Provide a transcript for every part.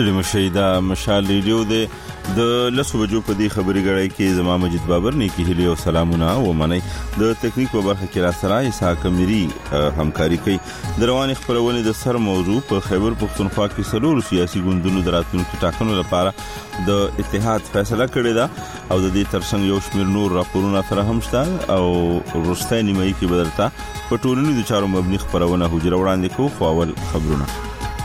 ستړي مشئ دا مشال ریډیو دی د لسو بجو په دې خبري غړی کې زما مجید بابر نیکی هیله او سلامونه و منئ د ټیکنیک په برخه کې را سره اسحاق میری همکاري کوي د روان خبرونه د سر موضوع په خیبر پختونخوا کې سلور سیاسي ګوندونو دراتونکو ټاکنو لپاره د اتحاد فیصله کړې ده او د دې ترڅنګ یو شمېر نور راپورونه سره هم شته او وروستۍ نیمایي کې بدلتا په ټولنیزو چارو مبني خبرونه حجره وړاندې کوو خو اول خبرونه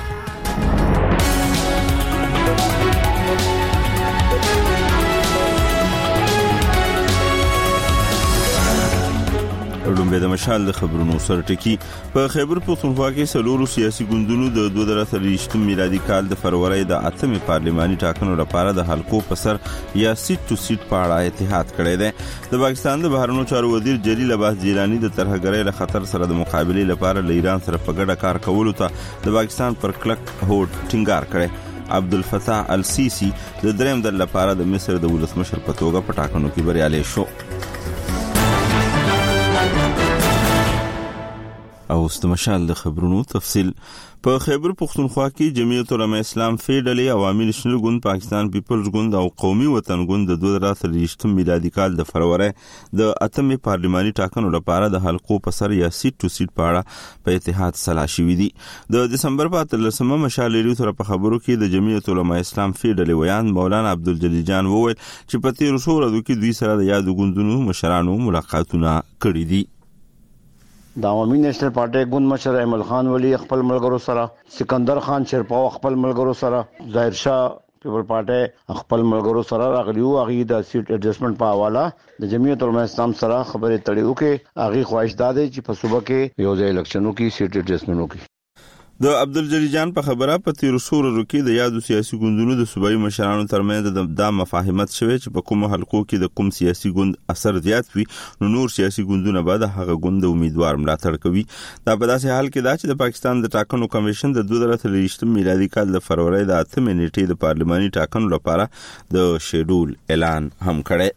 لومبه د مشال د خبرونو سره ټکی په خیبر پختونخوا کې سلورو سیاسي ګوندونو د 2023 میلادي کال د فروری د 8 پارلماني ټاکنو لپاره د حلقو په سر یا سیټ ټو سیټ په اړه اتحاد کړی دی د پاکستان د بهرنیو چارو وزیر جلیل عباس جیلانی د ترهګرۍ له خطر سره د مقابلې لپاره له ایران سره په ګډه کار کولو ته د پاکستان پر کلک هوډ ټینګار کړی عبدالفتاح السیسی د دریم ځل لپاره د مصر د ولسمشر په توګه په ټاکنو کې بریالی شو او استمشال د خبرونو تفصیل په خیبر پختونخوا کې جمعیت العلماء اسلام فیډرالي عوامي نشنل ګوند پاکستان پیپلز ګوند او قومي وطن ګوند د 2023 میلادي کال د فروری د 8 پارلماني ټاکنو لپاره د حلقو په سر یا سیټ ټو سیټ په اړه په اتحاد سلا شوي دي د دسمبر په 13مه مشال ریډیو سره په خبرو کې د جمعیت العلماء اسلام فیډرالي ویان مولانا عبدالجلیل جان وویل چې په تیر شهور کې دوی سره د یاد ګوندونو مشرانو ملاقاتونه کړي دي د عوامي نېشنل پارټي ګوند مشر ایمل خان ولی خپل ملګرو سره سکندر خان شیرپاو خپل ملګرو سره ظاهر شاه پیپل پارټي خپل ملګرو سره راغلیو هغه د سیټ ایڈجسټمنٹ په حواله د جمعیت العلماء اسلام سره خبرې تړیو کې هغه خواهش داده چې په صوبه کې یو ځای الیکشنونو کې سیټ ایڈجسټمنټ وکړي د عبدالجلیل جان په خبره په تیر شهور کې د یادو سیاسي ګوندونو د صوبایي مشرانو ترمنځ د مفاهمت شوه چې په کوم حلقو کې د کوم سیاسي ګوند اثر زیات وي نور سیاسي ګوندونه به د هغه ګوند امیدوار ملاتړ کوي دا په داسې حال کې دا چې د پاکستان د ټاکنو کمیشن د 2023 میلادي کال د فروری د 8 نیټې د پارلماني ټاکنو لپاره د شیډول اعلان هم کړی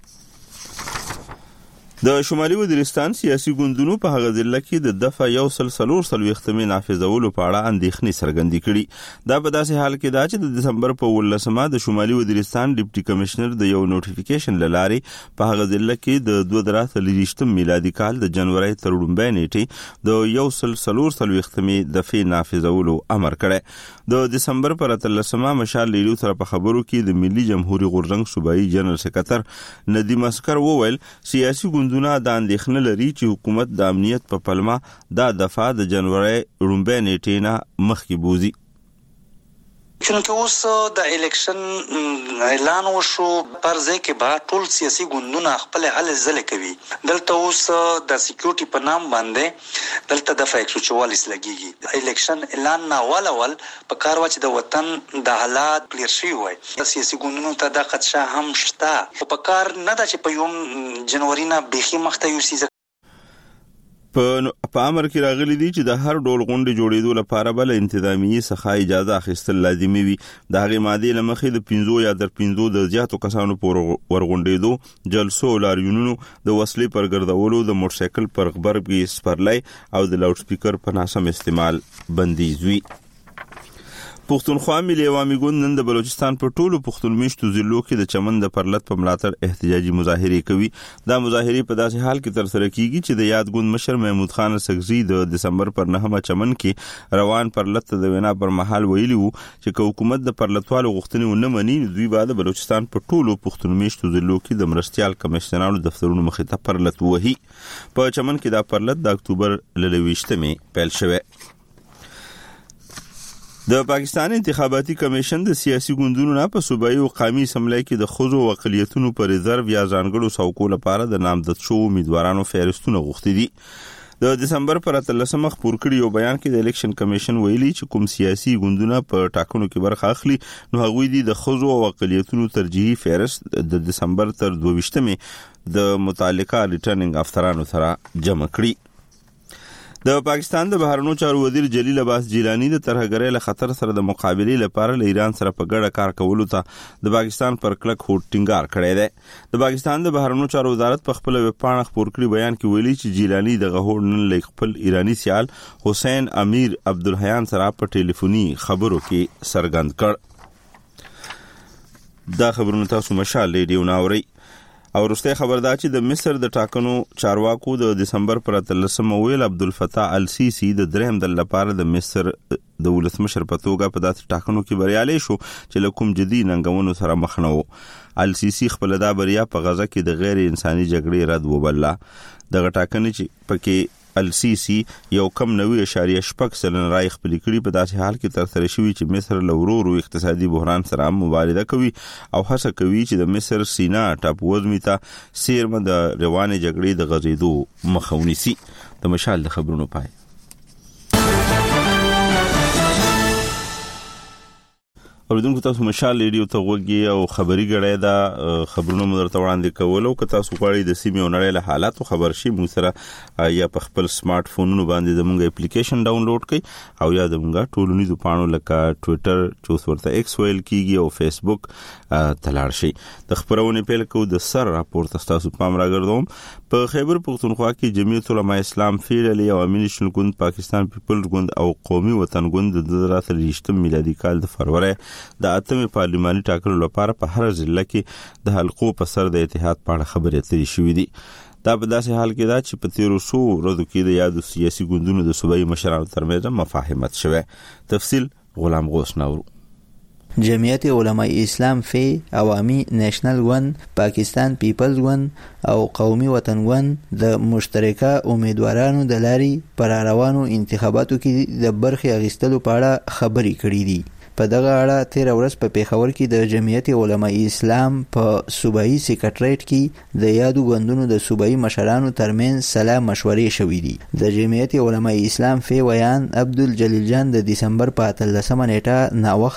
د شمالي وزیرستان سیاسي ګوندونو په هغه ځل کې د دفعه یو سلسلور سلوختمه نافذولو په اړه اندېښنې څرګندې کړي دا په داسې حال کې دا چې د دسمبر په 18مه د شمالي وزیرستان ډیپټي کمشنر د یو نوټیفیکیشن لارې په هغه ځل کې د 2023 میلادي کال د جنوري تر لومبۍ نیټې د یو سلسلور سلوختمه دفعه نافذولو امر کړی د دسمبر پر 13مه مشال لیدو سره په خبرو کې د ملي جمهوریت غورځنګ صوبایي جنرال سکرټر ندیم اسکر وویل سیاسي ګوندونه د اندېښنې لري چې حکومت د امنیت په پلمه دا دفعه د جنوري لومبۍ نیټې نه مخکې بوزي چونکه اوس د الیکشن اعلان وشو پر ځای کې به ټول سیاسي ګوندونه خپل هلې ځلې کوي دلته اوس د سکیورټي په نام باندې دلته د 144 لګيږي الیکشن اعلان نه ول په کار و چې د وطن د حالات کلیر شي وای سیاسي ګوندونو ته د خدشه هم شته په کار نه د چې په یوم جنوري نه بيخي مخته یو سیزه په امر کې راغلي دي چې د هر ډول غونډې جوړېدو لپاره بل انتظامی څخه اجازه اخیستل لازمي وي د هغه ماده لمخې د 15 یا در 15 د زیاتو کسانو پر ورغونډېدو جلسو لاریونونو د وسلې پر ګرځولو د موټر سایکل پر غبرګي سپرلای او د لاوډ سپیکر په ناسم استعمال بندیز وي پښتونخوا ملي عوامي ګوند نن د بلوچستان په ټولو پښتون میشتو ضلعو کې د چمن د پرلط په ملاتړ احتجاجي مظاهره کوي دا مظاهره په داسې حال کې تر سره کیږي چې د یاد ګوند مشر محمود خان سګزی د دسمبر پر 9 چمن کې روان پرلط د وینا پر مهال ویلي وو چې حکومت د پرلطوالو غوښتنې ونه مني دوی بعد بلوچستان په ټولو پښتون میشتو ضلعو کې د مرستيال کمشنرانو دفترونو مخې ته پرلط وهي په چمن کې دا پرلط د اکتوبر ل 28مې پیل شوه د پاکستان انتخاباتي کمیشن د سیاسي ګوندونو نه په صوبایي او قومي اسمبلی کې د خزو او اقلیتونو پر ریزرو یا ځانګړو څوکو لپاره د نامزد شو امیدوارانو فهرستونه غوښتي دي د دسمبر پر 13مه خبر کړي یو بیان کې د الیکشن کمیشن ویلي چې کوم سیاسي ګوندونه په ټاکنو کې برخه اخلي نو هغوی د خزو او اقلیتونو ترجیحي فهرست د دسمبر تر 22مې د متعلقه ریټرنینګ افسرانو سره جمع کړي د پاکستان د بهرنیو چارو وزیر جلیل عباس جیلانی د ترهګرۍ له خطر سره د مقابلې لپاره له ایران سره په ګډه کار کولو ته د پاکستان پر کلک هوډ ټینګار کړی دی د پاکستان د بهرنیو چارو وزارت په خپل ویب پاڼه خبر کړی بیان کې ویلي چې جیلانی د هوډ نن له خپل ایرانی سیال حسین امیر عبدالحیان سره په ټلیفوني خبرو کې څرګند کړ دا خبرونه تاسو مشال ریډیو ناوري. او وروسته خبر دا چې د مصر د ټاکنو چارواکو د دسمبر پر 13 ویل عبدالفتاح السیسی د درهم د لپاره د مصر د ولسمشر په توګه په داسې ټاکنو کې بریالي شو چې له کوم جدي ننګونو سره مخ نه وو. السیسی خپل دا بریا په غزه کې د غیر انساني جګړې رد وبلله. دغه ټاکنې چې پکې السیسی یو کم 90.6% رای خپل کړي په داسې حال کې تر سره شوی چې مصر له ورو اقتصادي بحران سره مبارزه کوي او هڅه کوي چې د مصر سینا ټاپووزمي ته سیرمه د روانې جګړې د غزیدو مخه ونیسي. د مشال د خبرونو پای. اوریدونکو تاسو مشال ریډیو ته وګورئ او خبري غړې دا خبرونه مو درته وړاندې کول او که تاسو غواړئ د سیمې او نړۍ له حالاتو خبر شئ مو سره یا په خپل سمارټ فونونو باندې زموږ اپلیکیشن ډاونلوډ کړئ او یا زموږ ټولنیزو پاڼو لکه ټوئیټر چې ورته ایکس ویل کیږي او فیسبوک تلاړ شئ. د خبرونه پیل کوو د سر راپورټ تاسو پام راګرځوم. په خیبر پختونخوا کې جمعیت العلماء اسلام فیډرالي عوامي نېشنل ګوند، پاکستان پیپلز ګوند او قومي وطن ګوند د 2023 میلادي کال د فروری د 8 پارلماني ټاکنو لپاره په هر ضلع کې د حلقو په سر د اتحاد په اړه خبرې اترې شوې دي. دا په داسې حال کې دا چې په 1300 ورځو کې د یادو سیاسي ګوندونو د صوبایي مشرانو ترمنځ مفاهمت شوه. تفصیل غلام غوث ناورو. جمعیت علماء اسلام فی، عوامی نیشنل ګوند، پاکستان پیپلز ګوند او قومي وطن ګوند د مشترکه امیدوارانو د لاري پر روانو انتخاباتو کې د برخې اخیستلو په اړه خبرې کړې دي. په دغه اړه 13 ورځ په پیښور کې د جمعیت علماء اسلام په صوبایي سیکریټریټ کې د یادو ګوندونو د صوبایي مشرانو ترمنځ سلا مشورې شوې دي. د جمعیت علماء اسلام فی ویان عبدالجلیل جان د دسمبر په 13 نیټه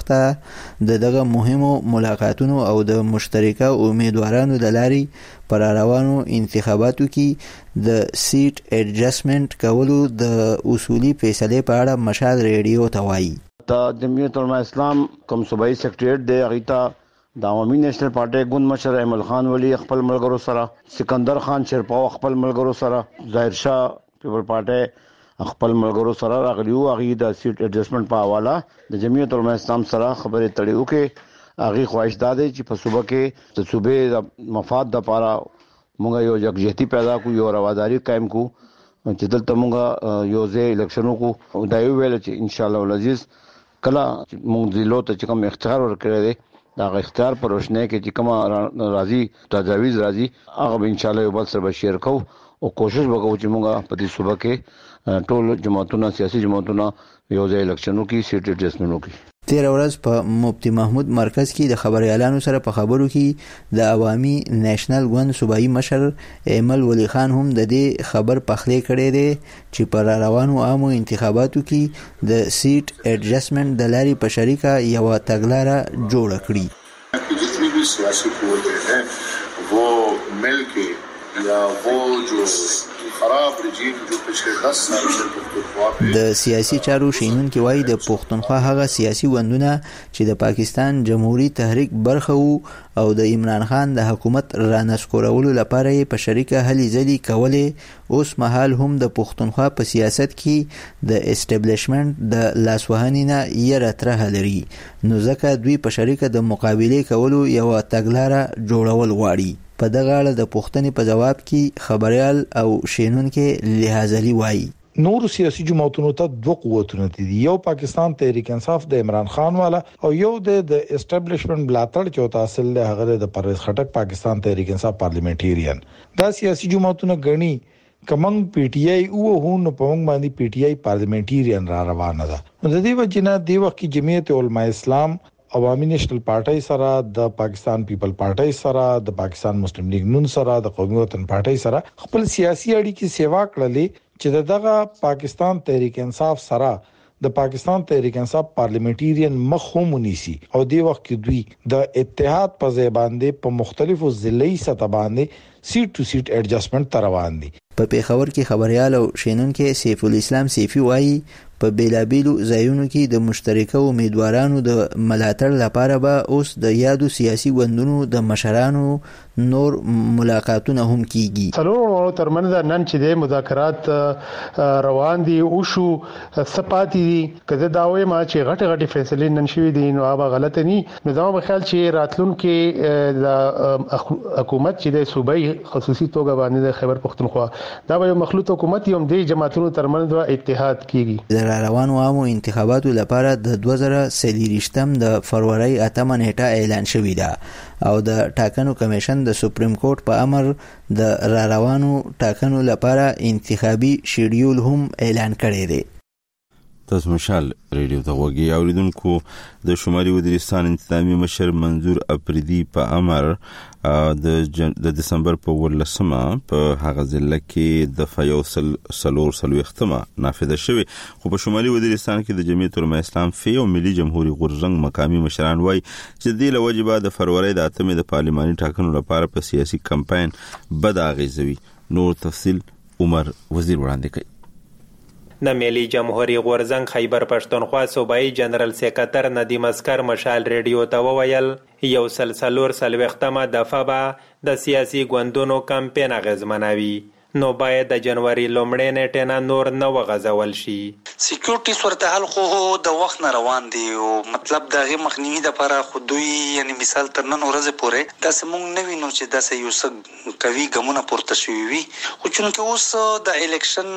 ناوخته دغه مهمو ملاقاتونو او د مشترکه امیدوارانو د لاري پر روانو انتخاباتو کې د سیټ ایڈجسټمنټ کولو د اصولي فیصله په اړه مشال ریډیو ته وایي. د جمعیت علماء اسلام کوم صوبایي سیکریټریټ دی غیتا د عوامي نېشنل پارټي ګوند مشر احمد خان ولی خپل ملګرو سره، سکندر خان شیرپاو خپل ملګرو سره، ظاهر شاه پیپل پارټي خپل ملګرو سره راغلیو. هغه د سیټ ایڈجسټمنټ په حواله د جمعیت علماء اسلام سره خبرې تړیو کې هغه خواهش داده چې په صوبه کې د صوبې د مفاد لپاره موږ یو یکجهتي پیدا کو، یو رواداری قائم کو چې دلته موږ یو ځای الیکشنو کو دا یو ویل چې ان شاء الله العزیز کله موږ ضلعو ته چې کوم اختیار ورکړی دی دا اختیار پر روشنه کې چې کومه راضي تجاویز راضي هغه ان شاء الله یو بل سره شیر کوو او کوشش وکړو چې موږ په دې صوبه کې ټول جماعتونو سیاسي جماعتونو یو ځای الیکشنو کې سیټ ایڈجسټمنټ وکړي. 13 ورځ په مفتی محمود مرکز کې د خبريالانو سره په خبرو کې د عوامي نیشنل ګوند صوبایي مشر ایمل ولی خان هم د دې خبر پخلې کړې ده چې پر روانو عامو انتخاباتو کې د سیټ ایڈجسټمنټ د لاري په شریکه یو تګلاره جوړه کړي. जितनी भी सियासी कुव्वतें हैं वो मिल के या वो जो خراب رژیم جو पिछले 10 साल से پختونخوا د سیاسي چارو شینونکو وایي د پختونخوا هغه سیاسي وندونه چې د پاکستان جمهوریت تحریک برخه وو او د عمران خان د حکومت رانسکورولو لپاره په شریکه هلي ځلي کولې اوس مهال هم د پختونخوا په سیاست کې د اسټابلیشمنت د لاسوهنې نه یره تر لري، نو ځکه دوی په شریکه د مقابله کولو یو تګلاره جوړول غواړي. په دغه اړه د پوښتنې په جواب کې خبريال او شینونکو لحاظلي وایي. نور سیاسي جماعتونو ته دوه قوتونه دي، یو پاکستان تحریک انصاف د عمران خان والا او یو د اسټابلیشمنت بلاتړ چې تحصیل له هغه د پرویز خټک پاکستان تحریک انصاف پارلیمنټریان. دا سیاسي جماعتونه غني کمنګ پی ټی آی او هون په موږ باندې پی ټی آی پارلیمنټریان را روانه ده. د دې وجنه د وخت کې جمعیت علماء اسلام عوامي نېشنل پارټي سره، د پاکستان پیپل پارټي سره، د پاکستان مسلم لیگ نون سره، د قومي وطن پارټي سره خپل سیاسي اړیکې سیوا کړلې چې دغه پاکستان تحریک انصاف سره د پاکستان تحریک انصاف پارلیمنټریان مخهم ونیسي او د وخت کې دوی د اتحاد په ځای باندې په مختلفو ضلعي سطح باندې سیټ ټو سیټ ایڈجسټمنټ روان دي. په پیښور کې خبريال او شینونکو سیف الاسلام سیفی وایي په بیلابیلو ځایونو کې د مشترکه امیدوارانو د ملاتړ لپاره به اوس د یادو سیاسي ګوندونو د مشرانو نور ملاقاتونه هم کیږي. څلورو ترمنځ نن چې د مذاکرات روان دي او شو سپاتی دي کله دا وایي ما چې غټ فیصله نن شوې دي نو هغه غلط نه نو دا په خیال چې راتلونکو د حکومت چې د صوبایي خصوصي توګه باندې د خیبر پختونخوا دا به مخلوط حکومت یم د جماعتونو ترمنځ اتحاد کیږي. روانو عامو انتخاباتو لپاره د 2023 د فروری 8 نیټه اعلان شوې ده او د ټاکنو کمیشن د سپریم کورټ په امر د روانو ټاکنو لپاره انتخابي شیډیول هم اعلان کړی دی. تاسو مشال ریډیو ته وګورئ اوریدونکو د شمالي وزیرستان انتظامی مشر منظور اپریدي په امر د دسمبر په 18 په هغه ځل کې د فیوسل سلور ختمه نافذه شوه خو په شمالي وزیرستان کې د جمعیت العلماء اسلام فی او ملي جمهوریت غورزنګ مقامی مشران وای چې د لوجبه د فروری د 8 د پارلماني ټاکنو لپاره په سیاسي کمپاین بد اغیزوي. نور تفصیل عمر وزیر وړاندې کوي. د ملي جمهوریت غورزنګ خیبر پښتونخوا صوبایي جنرال سیکریټر ندیم اسکر مشال ریډیو ته وویل یو سلسلور دفعه به د سیاسي ګوندونو کمپاین اغیزمنوي نو باید د جنوري لومړۍ نیټه نه نور نه وغځول شي. سکیورټي صورتحال خو د وخت نه روان دي او مطلب دغه مخنیوي د لپاره خو دوی یعنی مثال تر نن ورځې پورې د سمون نه وینو چې د یو څه کوي ګمونه پورته شوی وي خو چې اوس د الیکشن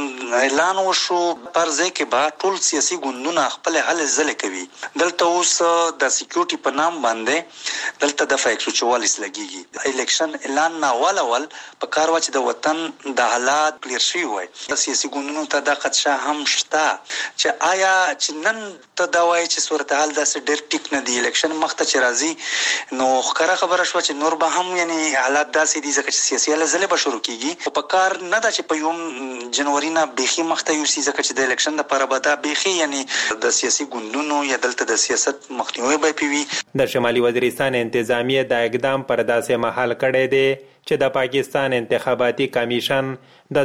اعلان وشو پر ځای کې با ټول سیاسي ګوندونه خپل حل زله کوي. دلته اوس د سکیورټي په نام باندې دلته د 144 لګيږي. الیکشن اعلان نه ول په کاروا چې د وطن د حالات کلیر شي وای د سیاسي ګوندونو ته د خدشه هم شته چې آیا چې نن ته دا وای چې صورتحال داسې ډېر ټیک نه دی الیکشن مخته چې راځي نو ښکاره خبره شو چې نور به هم یعنی حالات داسې دي ځکه چې سیاسي لزله به شروع کیږي او په کار نه دا چې په یوم جنوري نه بيخي مخته یو ځکه چې د الیکشن لپاره به دا بيخي یعنی د سیاسي ګوندونو یا دلته د سیاست مخنیوي به پیوي. د شمالي وزیرستان انتظامیه د اقدام پر داسې محل کړی دی چې د پاکستان انتخاباتي کمیشن د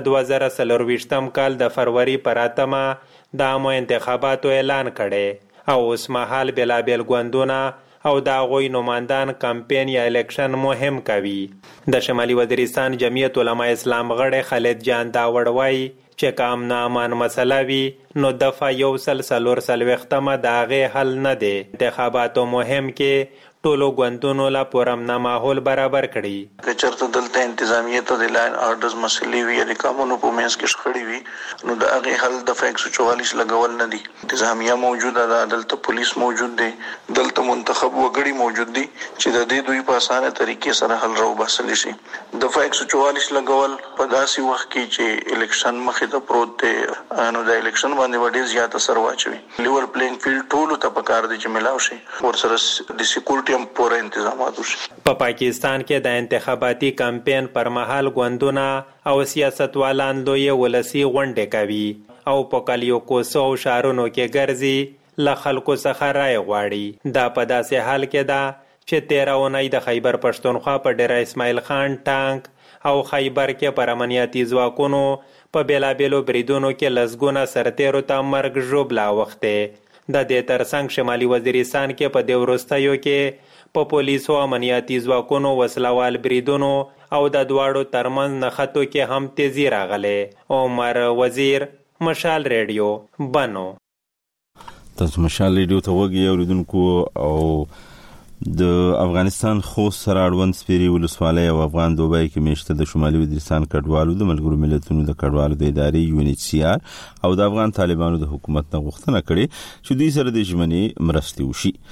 2024 کال د فروری پر 8 د عامو انتخاباتو اعلان کړي او اوس مهال بلابل ګوندونه او د غوی نمائندان کمپاین یا الیکشن مهم کوي. د شمالي وزیرستان جمعیت العلماء اسلام غړي خالد جان دا وړوي چې کام نه امان مسله وي نو دفعه یو سلسلور سلوختمه د هغه حل نه دی. انتخاباتو مهم کې ټولو ګوندونو لا پرامن ماحول برابر کړي. که چرته دلته انتظامیه ته د لاین آرډرز مسلې وي یا قانونو په منځ کې شخړې وي نو د هغه حل د 144 لګول نه دي. انتظامیه موجوده ده، دلته پولیس موجود دی، دلته منتخب وګړي موجود دي چې د دې دوی په اسانه طریقې سره حل راو باسل شي. د 144 لګول په داسې وخت کې چې الیکشن مخې ته پروت دی نو د الیکشن باندې وړي زیات اثر واچوي. لیول پلینګ فیلډ ټول ته پکار دي چې ملاو شي ورسره د سکیورټي پوره انتظامات وشي. په پاکستان کې د انتخاباتي کمپاین پر مهال ګوندونه او سیاستوالان لوی ولسی غونډې کوي او په کلیو کوڅو او شهرونو کې ګرځي له خلکو څخه رای غواړي. دا په داسې حال کې ده چې 13 اونۍ د خیبر پښتونخوا په ډیره اسماعیل خان ټانک او خیبر کې پر امنیتي ځواکونو په بیلابیلو بریدونو کې لسګونه سرتیرو ته مرګ ژوبلا وخته. د دې ترڅنګ شمالي وزیرستان کې په دې وروستیو کې په پولیسو امنیتي ځواکونو وسلوال بریدونو او د دواړو ترمنځ نښتو کې هم تیزی راغله. عمر وزیر، مشال ریډیو، بنو. تاسو مشال ریډیو ته وګورئ اوریدونکو. او د افغانستان خوست سره اړوند سپیری ولسوالۍ او افغان دوبۍ کې میشته د شمالي وزیرستان کډوالو د ملګرو ملتونو د کډوالو د ادارې UNHCR او د افغان طالبانو د حکومت نه غوښتنه کړې چې دوی سره د ژمنې مرستې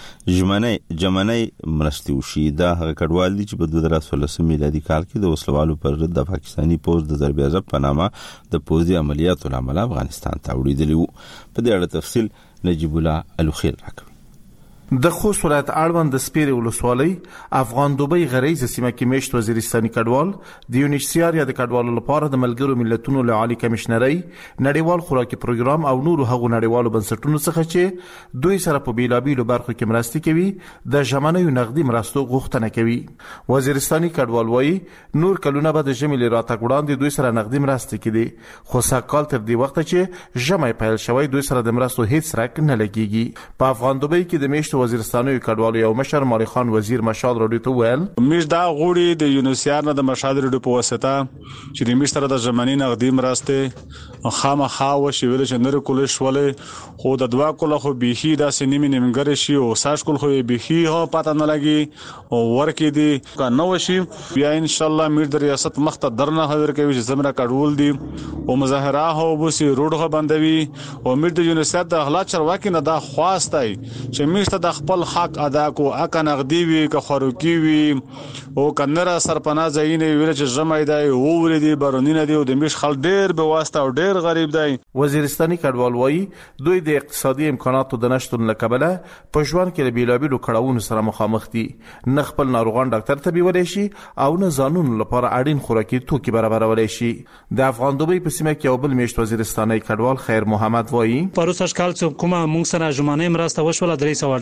وشي. ژمنې مرستې وشي. دا هغه کډوال دي چې په 2016 میلادي کال کې د وسلوالو پر ضد د پاکستاني پوځ د ضرب عضب په نامه د پوځي عملیاتو لامل افغانستان ته وړي دي. په دې اړه تفصیل نجیب الله الوخیل راکوي. د خوست ولایت اړوند د سپیرې ولسوالۍ افغان دوبۍ غریزه سیمه کې میشت وزیرستاني کډوال د UNHCR یا د کډوالو لپاره د ملګرو ملتونو له عالی کمشنرۍ نړیوال خوراکي پروګرام او نورو هغو نړیوالو بنسټونو څخه چې دوی سره په بیلابیلو برخو کې مرستې کوي د ژمنیو نقدي مرستو غوښتنه کوي. وزیرستاني کډوال وایي نور کلونه به د ژمي له راتګ وړاندې دوی سره نقدي مرستې کړي، خو سږکال تر دې وخته چې ژمی پیل شوی دوی سره د مرستو هیڅ رک نه لګیږي. په افغان دوبۍ کې د میشت وزیرستاني کډوالو یو مشر مالک خان وزیر مشال راډیو ته ویل میش دا غوړي د UNHCR نه د مشال راډیو په واسطه چې د میش سره د ژمنی نقدي مرستې خامخا وشي ویل چې نر کول شولې خو د دوا کول خو بيخي دا سنیمه نیمګر شي او ساش کول خو بيخي هو پته نه لګي او ورکې دي کا نو شي بیا ان شاء الله میر د ریاست مخته درنه حاضر کوي چې زمره کډول دي او مظاهره هو بوسي روډ هو بندوي او میر د UNHCR د اخلاق چرواکي نه دا خواستای چې میشته د خپل حق ادا کو اکه نقدي وي که خوراکي وي او کنره سرپناه ځاینه ویل چې جمع دی او ولدي بارونینه دی او د میش خل ډیر به واسطه او ډیر غریب دی. وزیرستاني کډوال وایي دوی د اقتصادي امکاناتو د نشټون لکبله په ژوند کې د بیلابیلو کړهونو سره مخامخ دي، نه خپل ناروغان ډاکټر ته بیولای شي او نه ځانونو لپاره اړین خوراکي توکي برابرولای شي. د افغان دوبۍ په سیمه کې یو بل میشت وزیرستاني کډوال خیر محمد وایي پروسه کال څو کومه مونږ سره ژمنه مرسته وشول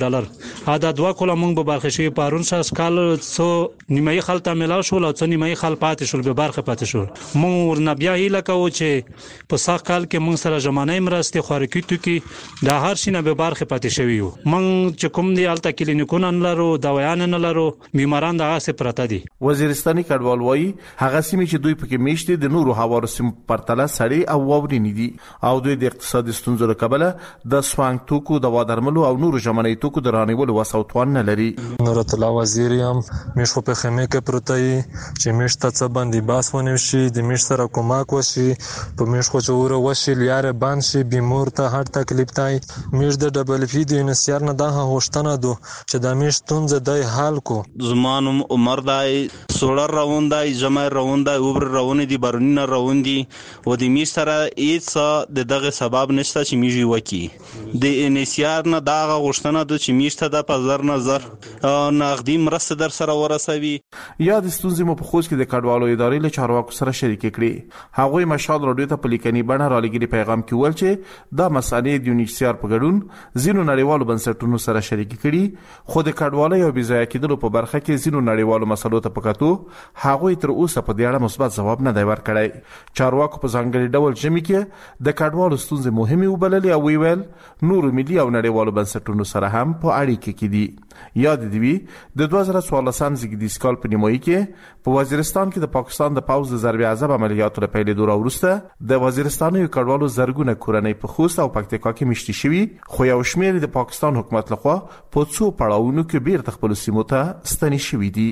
$300 ادا دوا کوله مونږ به برخه شي پارون شاس کال څو نیمه خلطه ملاو شول او څو نیمه خل پاتې شول به برخه پاتې شول. مونږ ورنبیا هیله کوو چې په ساق کال کې مونږ سره ژمنه مرسته خوراکي توکي د هر شي نه به برخه پاتې شوی یو. مونږ چې کوم دی الته کلینیکونه نه لرو، دوايان نه لرو، بیماران دغه څه پرته دي. وزیرستاني کډوال وایي هغه سیمې چې دوی پکې میشته د نورو هوارو سیمو پرتله سړې او واورینې دي او دوی د اقتصادي ستونزو لکبله د سوانګ توکو د وادرملو او نورو ژمنی توکو د رانیولو وسوتوان نه لري. نورت الله وزیر یم میشو په خیمه کې پروتای چې میشته څه باندې باس ونیو شي د میش سره کومک وشي په میش خو چور وشي لیاره باندې شي بیمور ته هر تکلیف تای میش د ډبل فی د UNHCR نه دا هوښتنه دو چې د میش تونځ د حل کو زمانم عمر دای سولر روندای جمع روندای اوبر روان دي بارونینه روان دي و د میش سره هیڅ دغه سبب نشته چې میږي وکی د UNHCR نه دا غوښتنه د چې میشته د پزر نظر نقدي مرسته در سره ورسوي. یا د ستونزې مو په خوست کې د کډوالو ادارې له چارواکو سره شریک کړي. هغوی مشال راډیو ته په لیکني بڼه رالګري پیغام کې ول چې دا مسالې د UNHCR په ګډون ځینو نړیوالو بنسټونو سره شریک کړي، خو د کډوالۍ او بېځایه کېدلو په برخه کې ځینو نړیوالو مسلو ته په کتو هغوی تر اوسه په دې اړه مثبت ځواب نه دی ورکړی. چارواکو په ځانګړي ډول ژمي کې د کډوالو ستونزې مهمې وبللې او ویل نورو ملي او نړیوالو بنسټونو سره هم په اړیکه کې دي. یاد دی د 2014 زیږدیز کال په نیمایي کې په وزیرستان کې د پاکستان د پوځ د ضربې عذاب عملیاتو له پیلېدو وروسته د وزیرستاني کډوالو زرګونه کورنۍ په خوست او پکتیکا کې میشتي شوي، خو یو شمېر د پاکستان حکومت لخوا په څو پړاوونو کې بیرته خپل سیمو ته ستنې شوي دي.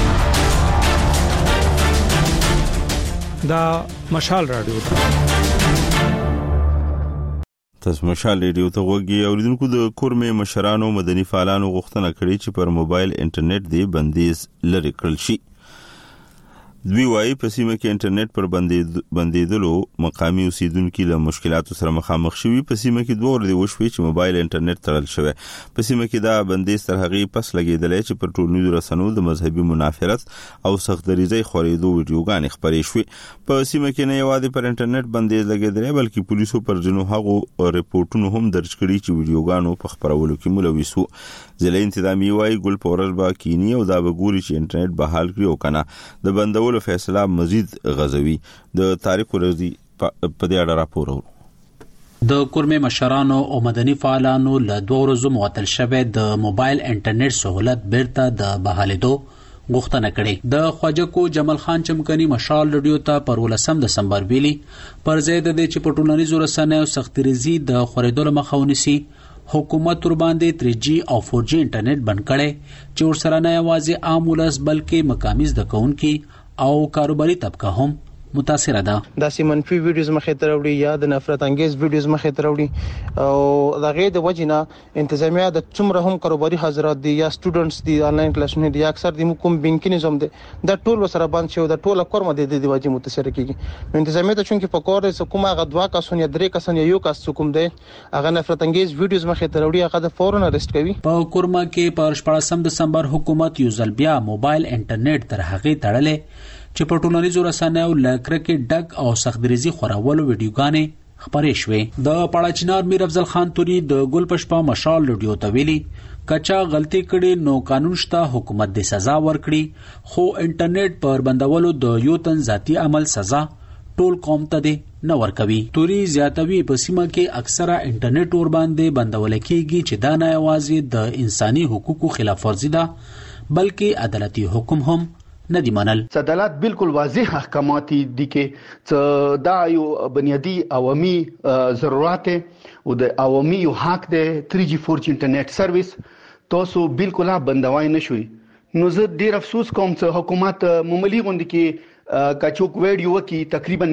دا مشال راډیو تاسو مشال ریډیو ته وګورئ. اوریدونکو د کورمې مشرانو مدني فعالانو غوښتنه کړې چې پر موبایل انټرنیټ دی بندیز لري کړل شي. دوی وايي په سیمه کې انټرنیټ پر بندیدلو مقامي اوسیدونکو له مشکلاتو سره مخامخ شوي. په سیمه کې 2 ورځې وشوي چې موبایل انټرنیټ تړل شوی. په سیمه کې دا بندیز تر هغه پس لګیدلی چې پر ټولنیزو رسنیو د مذهبي منافرت او سختدریزۍ خورېدو ویډیوګانې خپرې شوې. په سیمه کې نه یوازې پر انټرنیټ بندیز لګیدلی بلکې پولیسو پر ځینو هغو ریپورټونو هم درج کړي چې ویډیوګانو په خپرولو کې ملوث وو. ضلع انتظامیه وايي ګل په ورځ به کینی او دا به ګوري چې انټرنیټ بحال کړي او کنه د بندولو فیصله مزید غزوي. د تاریخ ورځي په دې اړه راپور ورو. د کورمې مشرانو او مدني فعالانو له 2 ورځو معطل شوه د موبایل انټرنیټ سہولت بیرته د بحالېدو غوښتنه کړې. د خواجه کو جمال خان چمکني مشال رادیو ته پر 18 دسمبر ویلي پر ضد د چې په ټولنیزو رسنیو سختریزي د خورېدو مخه ونیسي. حکومت ور باندې 3G او 4G انټرنیټ بند کړي چې ور سره نه یوازې عام ولس بلکې مقامي زده کوونکي او کاروباري طبقه هم متاثره ده. داسې منفي ویډیوز مخې ته راوړي یا د نفرت انگیز ویډیوز مخې ته راوړي او دغه د وجنه انتظامیه د څومره هم کاروباري حضرات دي یا سټوډنټس دي انلاین کلاسونه دي اکثر د کوم بانکي نظام دي دا ټول سره باندې شو دا ټول کورمه د وجه متاثر کیږي. انتظامیه ته چونکه په کور د حکومت غا دوا کسونه درې کسونه یو کس کوم دی هغه نفرت انگیز ویډیوز مخې ته راوړي هغه فورن اریسټ کوي. په کورما کې پر 14 دسمبر حکومت یو ځل بیا موبایل انټرنیټ تر هغه تړلې چې په ټولنیزو رسنیو لکه کې ډک او سختدریزي خورولو ویډیوګانې خبرې شوې. د پاړاچنار میر افضل خان توري د ګل پشپا مشال ویډیو ته ویلي کچا غلطي کړي نو قانون شته حکومت د سزا ورکړي خو انټرنیټ پر بندولو د یو تن ذاتی عمل سزا ټول قوم ته دی نه ورکوي. توري زیاتوي په سیمه کې اکثره انټرنیټ ور باندې بندول کېږي چې دا نه یوازې د انساني حقوقو خلاف ورزي ده بلکې عدالتي حکم هم ندی منل. عدالت بالکل واضح احکامات دي کې دا یو بنیادی عوامي ضرورت او د عوامي حق د 3G 4G انټرنیټ سرویس تاسو بالکل بندوای نشوي. نو زه ډیر افسوس کوم چې حکومت معمولی غوندي کې کچوک ویډیو کې تقریبا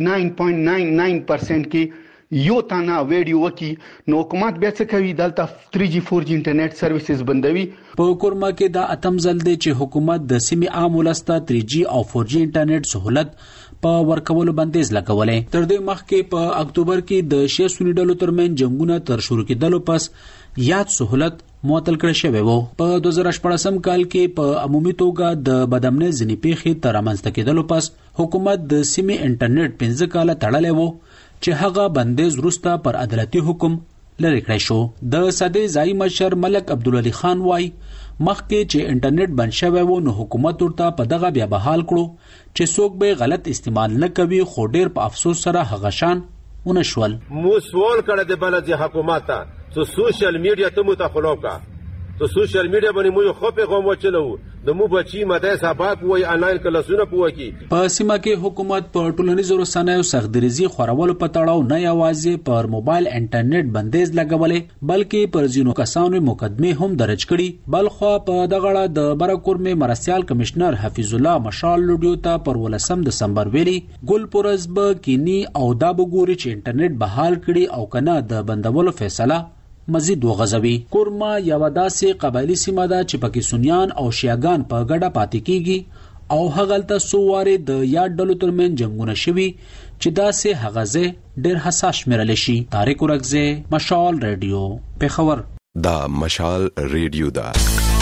99.99% کې یو تانا ویډیو کې نو حکومت بیا څه کوي دلته 3G 4G انټرنیټ سرویسز بندوي. په کورما کې دا اتم ځل دی چې حکومت د سیمې عام ولسته 3G او 4G انټرنیټ سہولت په ورکولو بندیز لګولې. تر دې مخکې په اکتوبر کې د شیا سونی ډلو ترمن جنگونه تر شروع کېدلو پس یاد سہولت معطل کړی شوی وو. په 2014 کال کې په عمومي توګه د بدامنۍ ځینې پیښې تر رامنځته کېدلو پس حکومت د سیمې انټرنیټ 15 کاله تړلی وو چې هغه بندیز وروسته پر عدالتي حکم لري کړی شو. د صدې ځای مشر ملک عبدالعلی خان وای مخکې چې انټرنیټ بند شوی وو نو حکومت ورته په دغه بیا بحال کړو چې څوک به غلط استعمال نه کوي خو ډیر په افسوس سره هغه شان ونشول. مو سوال کړه د بلد حکومت ته چې سوشل میډیا ته متخلو کا تو سوشل میډیا باندې مو خو پیغام وچلو د مو بچی مده سبق وای انلاین کلاسونه پوکي. په سیمه کې حکومت په ټولنیزو رسنیو سختدریزي خورولو په تړاو نه یوازې پر موبایل انټرنیټ بندیز لګولې بلکې پر ځینو کسانو مقدمه هم درج کړي. بلخو په دغه اړه د برکورمې مرستيال کمشنر حفیظ الله مشال لوډیو ته پر 18 دسمبر ویلي ګل پرزب کینی او دا بګوري چې انټرنیټ بحال کړي او کنه د بندولو فیصله مزید وغځوي. کورما یو داسې قبایلی سیمه ده چې پکې سنیان او شیعاګان په ګډه پاتې کیږي او هغلته سو واره د یاد ډلو ترمن جنگونه شوي چې داسې هغه ډېر حساس شمیرل شي. طارق ورغزه مشال رادیو پیښور. دا مشال رادیو دا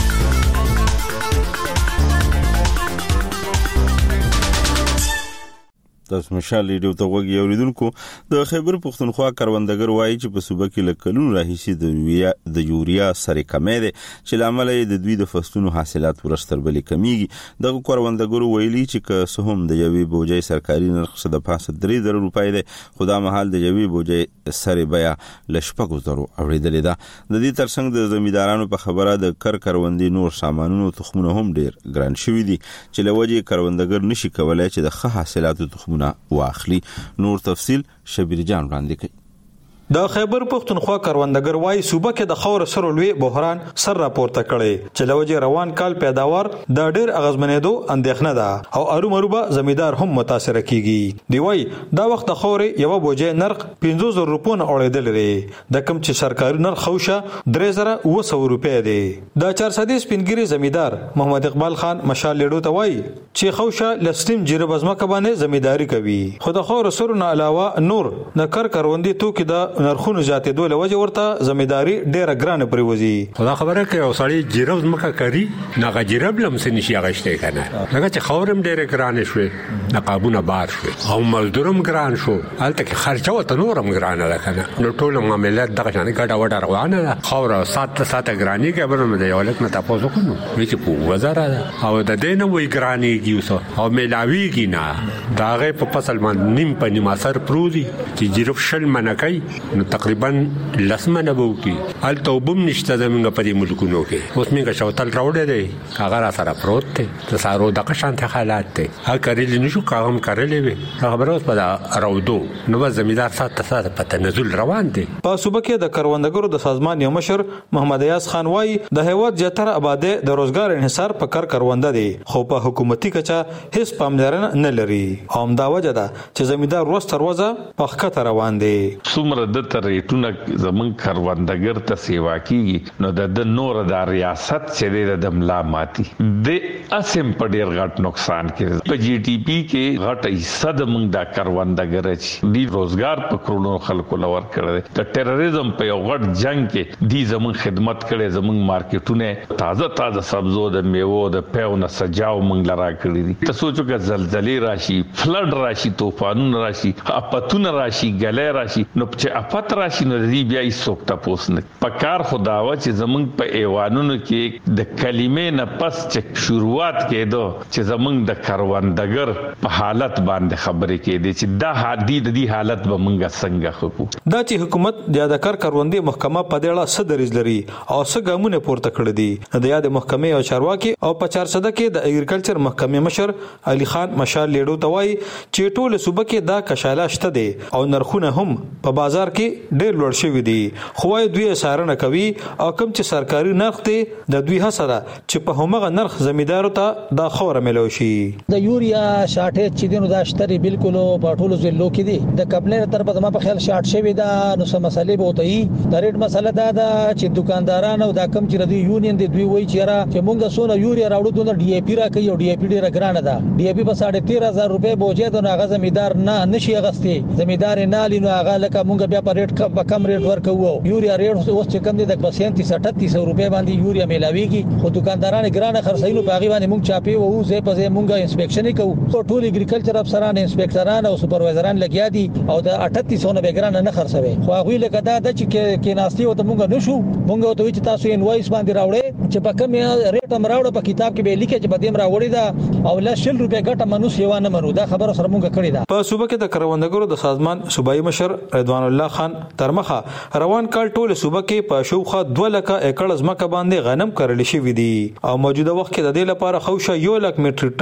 تاسو مشال ریډیو ته وګورئ اوریدونکو. د خیبر پښتونخوا کروندګر وایي چې په صوبه کې لکلونو راهیسي د یوریا سره کمې ده چې لامل یې د دوی د فصلونو حاصلات ورستر بلې کمیږي. دغه کروندګر ویلي چې که سهم د یوې بوجۍ سرکاري نرخ څخه د پاسه 3000 روپۍ ده خو دا مهال د یوې بوجۍ سره بیا لشپږو زرو اوریدلې ده. د دې ترڅنګ د زمیندارانو په خبره د کروندې نور سامانونو تخمونه هم ډیر ګران شوي دي چې لوجه کروندګر نشي کولای چې د ښه حاصلاتو تخمونه واخلي. نور تفصيل شبیر جان وړاندې کوي. د خیبر پښتونخوا کروندګر وای صوبه کې د خور سره لوی بحران سر راپورته کړي چې لوجه روان کال پیداوار د ډیر اغزمنېدو اندېښنه ده او ارومروبه زمیدار هم متاثر کیږي. دی وای دا وخت د خور یو بوجه نرخ 500 روپونه اورېدل لري د کم چې سرکاري نرخ خوشه 3900 روپۍ دی. د 400 سپینګری زمیدار محمد اقبال خان مشال لیډو ته وای چې خوشه لستیم جیره بزما کبانه زمیداری کوي خو د خور سره نه علاوه نور د کروندې توکي د نرخونو زیاتې دوله وجه ورته زمیداری ډیره ګرانه پریوزي. خدا خبره کوي او سړی جیرب مکه کوي نه جیرب لم سنشي غشته کنه هغه چې خورم ډیره ګرانه شوې نقابونه بار شوې او مزدورم ګران شو الته کې خرچه او تنورم ګرانه ده کنه نو ټول معاملات دغه شان ګډه وډه روانه خور سات ګرانی کې بل نه یولک نه تاسو کو نو چې په وزاره او د دینه وی ګرانی کیوسو او ملاویږي نه داغه په فصل باندې نیم په نیم اثر پروزي چې جیرب شل منکای نو تقریبا لسمنه بو کې الته وبم نشته زمونږ په دې ملکونو کې اوس موږ شوتل راوړې دی هغه را سره پروت دی د سارو د قشانته حالات دی هغه کړل نشو کاغم کړلې وي خبره اوس په راودو نو زمیدار سات په تنزل روان دی. په صوبه کې د کروندګرو د سازمان یو مشر محمد ایاز خان وايي د هیواد زیاتره آباده د روزګار انحصار په کرونده دي خو په حکومتي کچا هیڅ پاملرنه نه لري. همدا وجه ده چې زمیدار ورځ تر ورځې په خطر روان دي. څومره د ریټونه زمون کروندګر ته سیوا کیږي نو د نور د ریاست چې د ملا ماتي د اسم په ډیر غټ نقصان کې په جی ټي پی کې غټ حصہ د موږ د کروندګر چې دی روزګار په کرونو خلکو لور کړی د ټیرریزم په یو غټ جنگ کې دی زمون خدمت کړي زمون مارکیټونه تازه سبزو د میوه د پیونه سجاو موږ لرا کړی دي. ته سوچو چې زلزلې راشي فلډ راشي طوفانونه راشي اپتون راشي ګلې راشي نو چې افت راشي نو دی بیا یې سوکتا پوسنه پکار خداوا چې زمونږ په ایوانونو کې د کلمې نه پس چې شروعات کېدو چې زمونږ د کروندګر په حالت باندې خبرې کېدې چې دا حدید دی حالت به مونږه څنګه خو دا چې حکومت د کروندې محکمه په دې اړه صدرز لري او څه ګامونه پورته کړی دي د یاد محکمې او چارواکي او په 400 کې د اګریکلچر محکمې مشر علي خان مشال لیډو توای چې ټول صوبه کې دا کشاله شته دي او نرخونه هم په بازار کې ډېر لوړ شوي دي خو دوی سارنه کوي او کوم چې سرکاري نرخ دی د دوی هڅه ده چې په همغه نرخ زمیدارو ته دا خوره ملو شي. د یوریا شارټیج چې دینو دا شتري بالکل په ټولو ضلعو کې دي د کمپنۍ طرفه زما په خیال شارټ شوی دا نو سم مسلې به وته د ریټ مسله دا چې دکاندارانو دا کم چې د یونین دی دوی وایي چې مونږه سونه یوریا راوړو د ډي ای پی را کوي او ډي ای پی ډیره ګرانه ده ډي ای پی په 13500 روپے بوجه د هغه زمیدار نه نشي غستي زمیدار نه لینو هغه لکه مونږ بیا په ریټ کم ریټ ورکوو یوریا ریټ اوس چې کم دي د 3700 روپے باندې یوریا ملاويږي خو دکانداران ګرانه خرڅینو په هغه باندې مونږ چاپی وو زه په زه مونږه انسپیکشن کوو ټول اګریکلچر افسران انسپیکټران او سپروایزران لګیا دي او د 3800 به ګرانه نه خرڅوي خو هغه لکه دا د چې ناستي او ته مونږ نشو مونږ ته چې تاسو انوایس باندې راوړې چې په کوم ریټ هم راوړو په کتاب کې به لیکي چې بدیم راوړی دا او لا 100 روپے ګټه منوس یو نه منو دا خبره سره مونږ کړی دا. په صوبه کې د کروندګرو د سازمان صوبایي مشر رضوان الله خان ترمخه روان کال ټول صوبه کې په شوخه 2 لک ایکړ ځمکه باندې غنم کرل شوی دي او موجوده وخت کې د دې لپاره خوشه 1 لک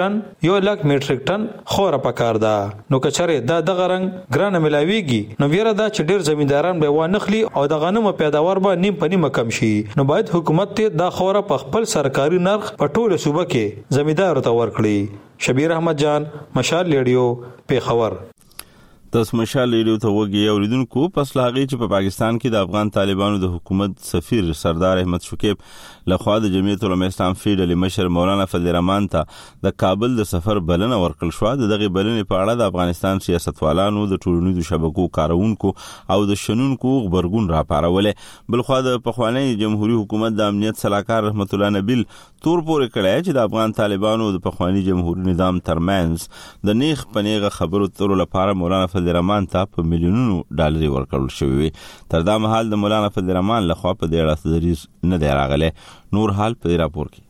میټریک ټن خوره پکار ده نو کچره دا د غرنګ ګرانه ملاويږي نو ویره دا چې ډیر زمینداران به وانخلي او د غنمو پیداوار به نیم په نیمه کم شي نو باید حکومت ته دا خوره په خپل سرکاري نرخ په ټول صوبه کې زمیندار ته ورکړي. شبیر احمد جان مشال لیډیو پیښور. تاسو مشال لیډیو ته وګورئ اوریدونکو پس لاغي چې په پاکستان کې د افغان طالبانو د حکومت سفیر سردار احمد شکیب لخوا د جمعیت العلماء اسلام فیډ مشر مولانا فضل الرحمن ته د کابل د سفر بلنه ورکړل شو. دغه بلنې په اړه د افغانستان سیاستوالانو د ټولنیزو شبکو کارونکو او د شنونکو خبرګون راپارولې. بلخوا د پخوانی جمهوریت حکومت د امنیت صلاحکار رحمت الله نبیل تور پورې کړی چې د افغان طالبانو د پخوانی جمهوریت نظام ترمنځ د نیغ پنیغه خبرو ترلو لپاره مولانا فضل الرحمن ته په میلیونونو ډالر ورکړل شوی. تر دا مهال د مولانا فضل الرحمن لخوا په دې اړه تدریس نه دی راغلی. نور حال په راپور کې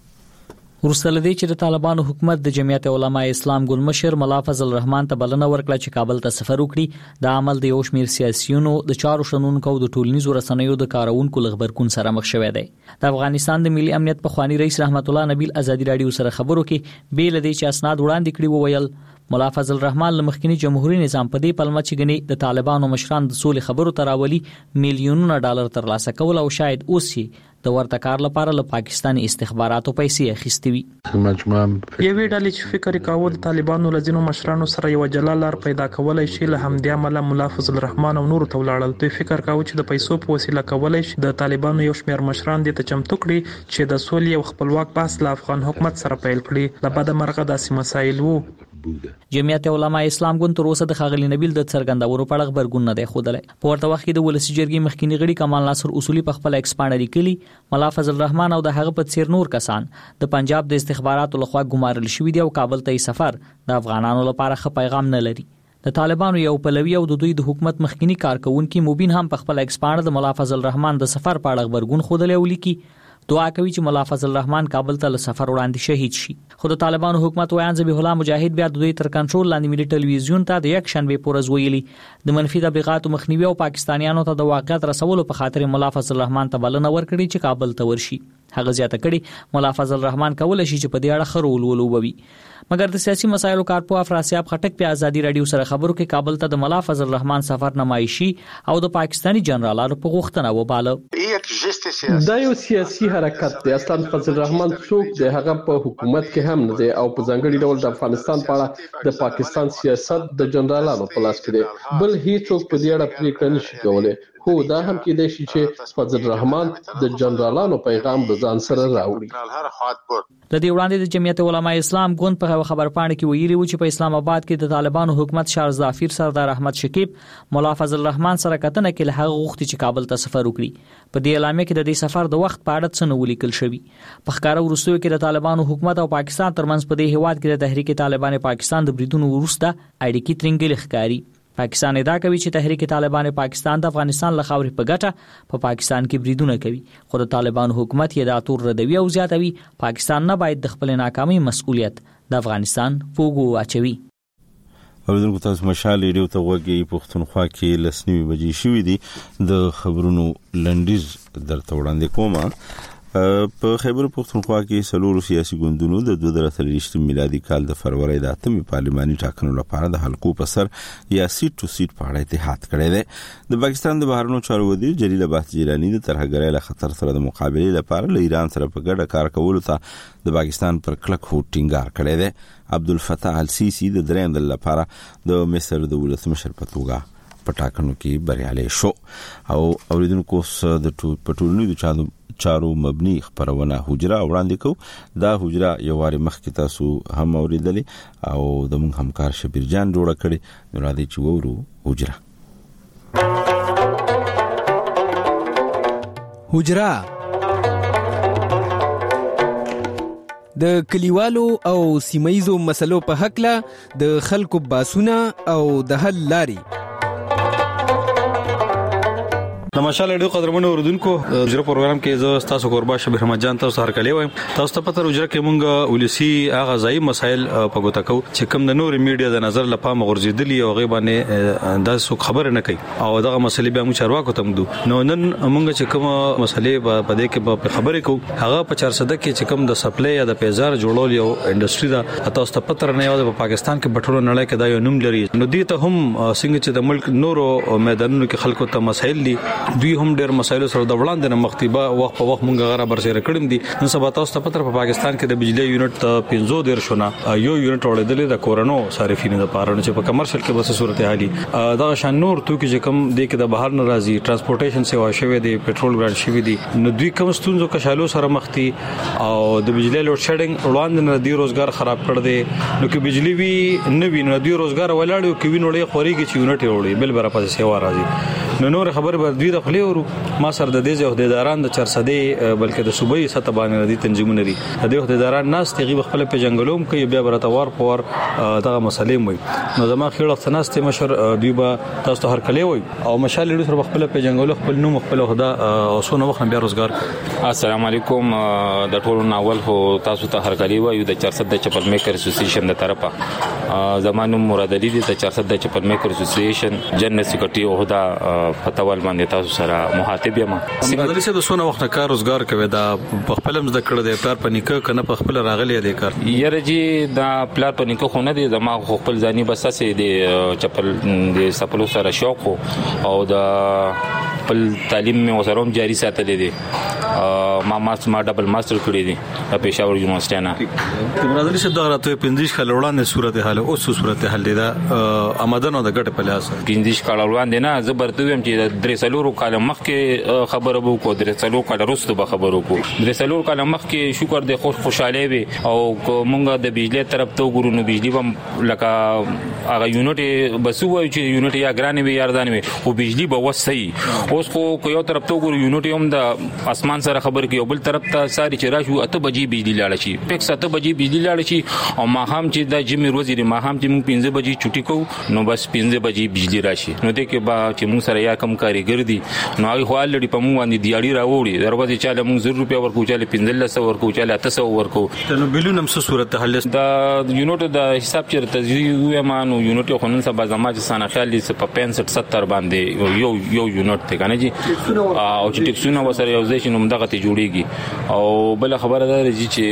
ورسره دی چې د طالبانو حکومت د جمعیت علماء اسلام ګوند مشر مولا فضل الرحمن ته بلنه ورکړه چې کابل ته سفر وکړي. د عمل د یو شمېر سیاسيونو د چارو شنونکو د ټولنیزو رسنیو د کارونکو لغبرکون سره مخ شوی دی. د افغانستان د ملي امنیت په خواني رئیس رحمت الله نبیل ازادي رادیو سره خبرو کې بیل دی چې اسناد وړاندې کړي وویل مولا فضل الرحمن لمخکنی جمهوریت نظام په دې پلمه چې غني د طالبانو مشران د سولې خبرو تراولي میلیونونه ډالر ترلاسه کول او شاید اوس د ورته کار لپاره له پاکستاني استخباراتو پیسې اخیستې وي. یوې ډلې چې فکر کاوه د طالبانو لزینو مشرانو سره یو جلال پیدا کولای شي له همدې عمله مولا فضل الرحمن او نور ته ولاړل. دوی فکر کاوه چې د پیسو په وسیله کولای شي د طالبانو یو شمېر مشران دې ته چمتو کړي چې د سولې او خپلواک بحث له افغان حکومت سره پیل کړي. له بده مرغه داسې مسایل وو. جمعیت علماء اسلام ګوند تر اوسه د خاغلی نبیل د څرګندولو په اړه خبرګون نه دی خوده. په ورته وخت کې د ولسی جرګې مخکینی غړي کمال ناصر اصولي په خپل ایکسپانډ لیکلي مولا فضل الرحمن او د هغه په څیر نور کسان د پنجاب د استخباراتو لخوا ګمارل شوی دی او کابل ته سفر د افغانانو لپاره ښه پیغام نه لري. د طالبانو یو پلوي او د دوی د حکومت مخکینی کارکونکو مبین هم په خپل ایکسپانډ د مولا فضل الرحمن د سفر په اړه خبرګون خوده لیکي. دعا کوي چې مولا فضل الرحمن کابل ته له سفر وړاندې شهید شي. خو د طالبانو حکومت وایي ذبیح الله مجاهد بیا د دوی تر کنټرول لاندې ملي ټلویزیون ته د یک شنبه پورز ویلي د منفي تبلیغاتو مخنیوي او پاکستانیانو ته د واقعیت رسولو په خاطر مولا فضل الرحمن ته بلنه ورکړي چې کابل ته ورشي. هغه زیاته کړي مولا فضل الرحمن کولای شي چې په دې اړه خرول ولوبوي. مګر د سیاسي مسایلو کارپو افراسیاب خټک په ازادي رادیو سره خبرو کې کابل ته د مولا فضل الرحمن سفر نمایشي او د پاکستاني جنرالانو په غوښتنه وباله. دا یو سیاسي حرکت دی. اصلا فضل الرحمن څوک دی؟ هغه په حکومت کې هم نه دی او په ځانګړي ډول د افغانستان په اړه د پاکستان سیاست د جنرالانو په لاس کې دی. بل هیڅوک په دې اړه پریکړه نشي کولای. خو دا هم کېدای شي چې فضل الرحمن د جنرالانو پیغام د ځان سره راوړي. د دې وړاندې د جمعیت علماء اسلام ګوند په خبر پاڼه کې ویلي و چې په اسلام آباد کې د طالبانو حکومت شارزافیر سردار احمد شکیب مولا فضل الرحمن سره کتنه کې له هغه غوښتي چې کابل ته سفر وکړي. په دې اعلامیه کې د دې سفر د وخت په اړه څه نه ولیکل شوی. په ښکارا وروستیو کې د طالبانو حکومت او پاکستان ترمنځ په دې هیواد کې د تحریک طالبان پاکستان د بریدونو وروسته اړیکې ترنګلې ښکاري. پاکستان ادعا کوي چې تحریک طالبان پاکستان د افغانستان له خاورې په ګټه په پاکستان کې بریدونه کوي. خو د طالبان حکومت یې دا تور ردوي او زیاتوي پاکستان نه باید د خپل ناکامۍ مسؤلیت د افغانستان فوګو اچوي. اوریدونکو تاسو مشال ریډیو ته وګورئ. پښتونخوا کې لسنوي بجې شوې دي. د خبرونو لنډیز درته وړاندې کومه. په خیبر پښتونخوا کې سلور سیاسي ګوندونو د 2023 میلادي کال د فروری د 8 پارلماني ټاکنو لپاره د حلقو په سر یا سیټ ټو سیټ په اړه اتحاد کړی دی. د پاکستان د بهرنیو چارو وزیر جلیل عباس جیلانی د ترهګرۍ له خطر سره د مقابلې لپاره له ایران سره په ګډه کار کولو ته د پاکستان پر کلک هوډ ټینګار کړی دی. عبدالفتاح السیسی د درېم ځل لپاره د مصر د ولسمشر په توګه په ټاکنو کې بریالی شو. او اوریدونکو د ټولنیزو چارو مبني خبرونه حجره وړاندې کو. دا حجره یو واري مخکې تاسو هم اوریدلې او د موږ همکار شبیر جان جوړه کړې. نو را دي چې وورو حجره. حجره د کلیوالو او سیمایزو مسلو په حق له د خلکو باسونه او د حل لاري. د مشال ډیو قدرمنو اوردونکو اجرا پروګرام کې زه تاسو قربا شبیر احمد جان تاسو هر کلی وایم. تاسو ته پته اجرا کې مونږ ولسی هغه ځای مسایل په ګوته کو چې کوم د نور میډیا د نظر لپاره مغرضیدلی او غیبانه د سو خبر نه کوي او دغه مسلې به موږ چارواکو ته مدو. نو نن مونږ چې کوم مسلې په دې کې په خبرې کو هغه په 400 کې چې کوم د سپلای یا د پیزار جوړول یو انډستری دا تاسو ته پته نه یو په پاکستان کې بټولو نړۍ کې دا یو نوم لري. نو دې ته هم څنګه چې د ملک نورو میدانونو کې خلکو ته مسایل دي دوی هم ډېر مسایل سره د وړاندې نه مختبه وخت په وخت مونږ غره برسره کړم دي. نن سبا تاسو ته پتر په پاکستان کې د بجلی یونټ 15 شونه یو یونټ وړېدلې د کورونو صارفین د پاره چې په کمرشل کې بس صورتحالي دا شان نور توکي چې کم د کې د بهر ناراضي ترانسپورټیشن سیوا شوی دی پېټرول ګران شوی دی. نو دوی کوم ستونزو کښالو سره مخ دي او د بجلی لوډ شیډینګ وړاندې نه دی روزګار خراب کړ دی. نو کې بجلی وی نه وی نو دی روزګار ولاړو کې وینولې خوريږي چې یونټ وړي بل برابر سیوا راځي. نو نور خبر بر دوی د خلی ما سر د دې عہدیداران د 400 بلکې د صوبې سطح باندې د تنظیمونو لري. د عہدیداران ناس تغیب خپل په جنگلوم کې بیا براتوار پور دغه مسلې وي. نو زما خیال خناست مشر دوی به تاسو هر کلی وي او مشال لري سره خپل په جنگلو خپل نوم خپل عہده او سونه وخت بیا روزګار. السلام علیکم. د ټولو ناول خو تاسو ته هر کلی وي د 400 د چپل میکر اسوسییشن د طرفه زمانو مراد علي د 400 د چپل میکر اسوسییشن جنرال سیکریټری عہده فتاوال باندې تاسو سره مخاطب یم. سیمادري سره سونه وخت کار روزګار کوي دا په خپل مزد کړه د پلار پنیکه کنه په خپل راغلی دی کار یره جی دا پلار پنیکه خو نه دی زما خپل ځاني بس سه دی چپل د سپلو سره شوق او د خپل تعلیم مې وسروم جاری ساتلې دي. ما ډبل ماستر کړی دی په پېښور یونیورسيټي نه. سیمادري سره دغه ته 15 کال وړاندې صورتحال او صورتحال دی دا آمدنو د ګټ په لاس 15 کال وړاندې نه زبرته ويم چې درې سلورو کال مخکې خبره وو کو درې سلورو کال وروسته به خبرو کو درې سلورو کال مخکې شکر د خوشاله وي او مونږ د بجلی طرف ته ګورو نو بجلی هم لکه هغه یونټ بسو وای چې یونټ یا ګران وي یا ارزان وي او بجلی به وسي اوس خو یو طرف ته ګورو یونټ هم د اسمان ځان سره خبر کې یو بل طرف ته ساری چې راشو 8 بجې بجلی لاړ شي پکس 8 بجې بجلی لاړ شي او ماهم چې د جمی ورځې د ماهم چې موږ 15 بجې چټي کوو نو بس 15 بجې بجلی راشي نو د کې با چې موږ سره یا کم کاریګر دي نو هغه خو لړي په موږ باندې دیاړي راوړي دروازه چاله موږ 0 روپیا ورکو چاله 1500 ورکو چاله 800 ورکو نو بلونم څه صورت حل دا یونټ د حساب چې تزوی مانو یونټ خو نن سبا زما چې سانه خیال دي په 65 70 باندې یو یونټ ته کنه جی او چې ټیکسونه وسره یو ځای شنو دغه ته جوړیږي او بل خبره ده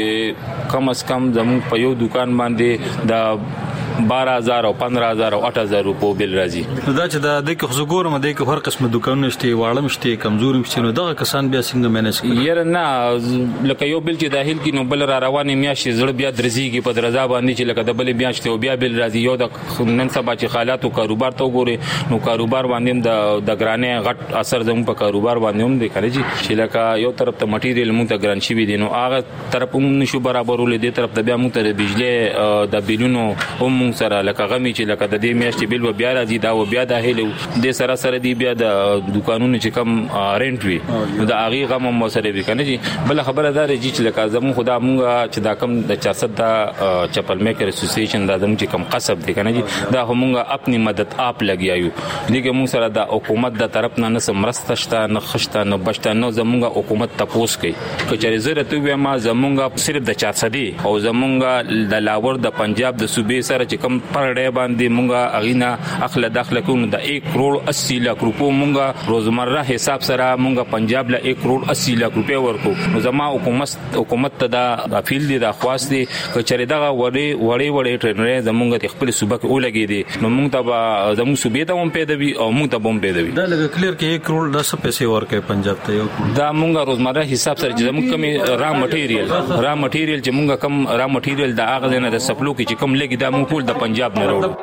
چې کم از کم زمو په یو دکان باندې د 12000 او 15000 او 8000 روپو بل راځي دا چې د دې خو ګورم د هر قسم دکانونه شته واړه مشته کمزوري مشته نو دغه کسان بیا څنګه مینج کوي یره نه لکه یو بل چې داخل کی نو بل را روانه میاشي زړه بیا درځيږي په درزا باندې چې لکه د بل میاشته او بیا بل راځي یو د نن سبا چې حالات او کاروبار ته وګوري نو کاروبار باندې د ګرانه غټ اثر زمو په کاروبار باندې هم دی کړی چې لکه یو طرف ته مټیریل مونږ ته ګران شي دي نو هغه طرف هم نشو برابرولې دي طرف ته بیا مونږ ته بجلی د بیلونو هم سره لکه غمی چې لکه د دې میاشتې بل بیا راځي دا و بیا د هلو د سره سره دی بیا د دکانونو چې کم رنٹ وي نو د هغه غم هم سره وي کنه جی بل خبره ده چې لکه زمو خدا مونږ چې دا کم د 400 د چپل میکر اسوسییشن دا زمو چې کم قصب دی کنه جی دا همغه خپل مدد اپ لګیایو لکه مونږ سره د حکومت د طرف نه سمرسته شته نه خشته نه بشته نه زمونږ حکومت تپوس کوي کچې زره ته وې ما زمونږ صرف د 400 دی او زمونږ د لاور د پنجاب د صوبې سره چې کم پر ډې باندې مونږه اغینا اخله داخله کوو د 1 کروڑ 80 لک روپو مونږه روزمره حساب سره مونږه پنجاب له 1 کروڑ 80 لک روپیا ورکو نو زما حکومت ته دا اپیل دي دا خواست دي کچې دغه وړي ټرینرې زمونږ خپل صوبه کې ولګي دي نو مونږ ته زموږ صوبې ته هم پیدوي او مونږ ته هم پیدوي دا لکه کلیر کې 1 کروڑ 10 پیسې ورکې پنجاب ته یو دا مونږه روزمره حساب سره چې زموږ کم را مټیریل چې مونږه کم را مټیریل د اغه نه د سپلو کې چې کم لګي دا مونږ ټول د پنجاب نه وروړو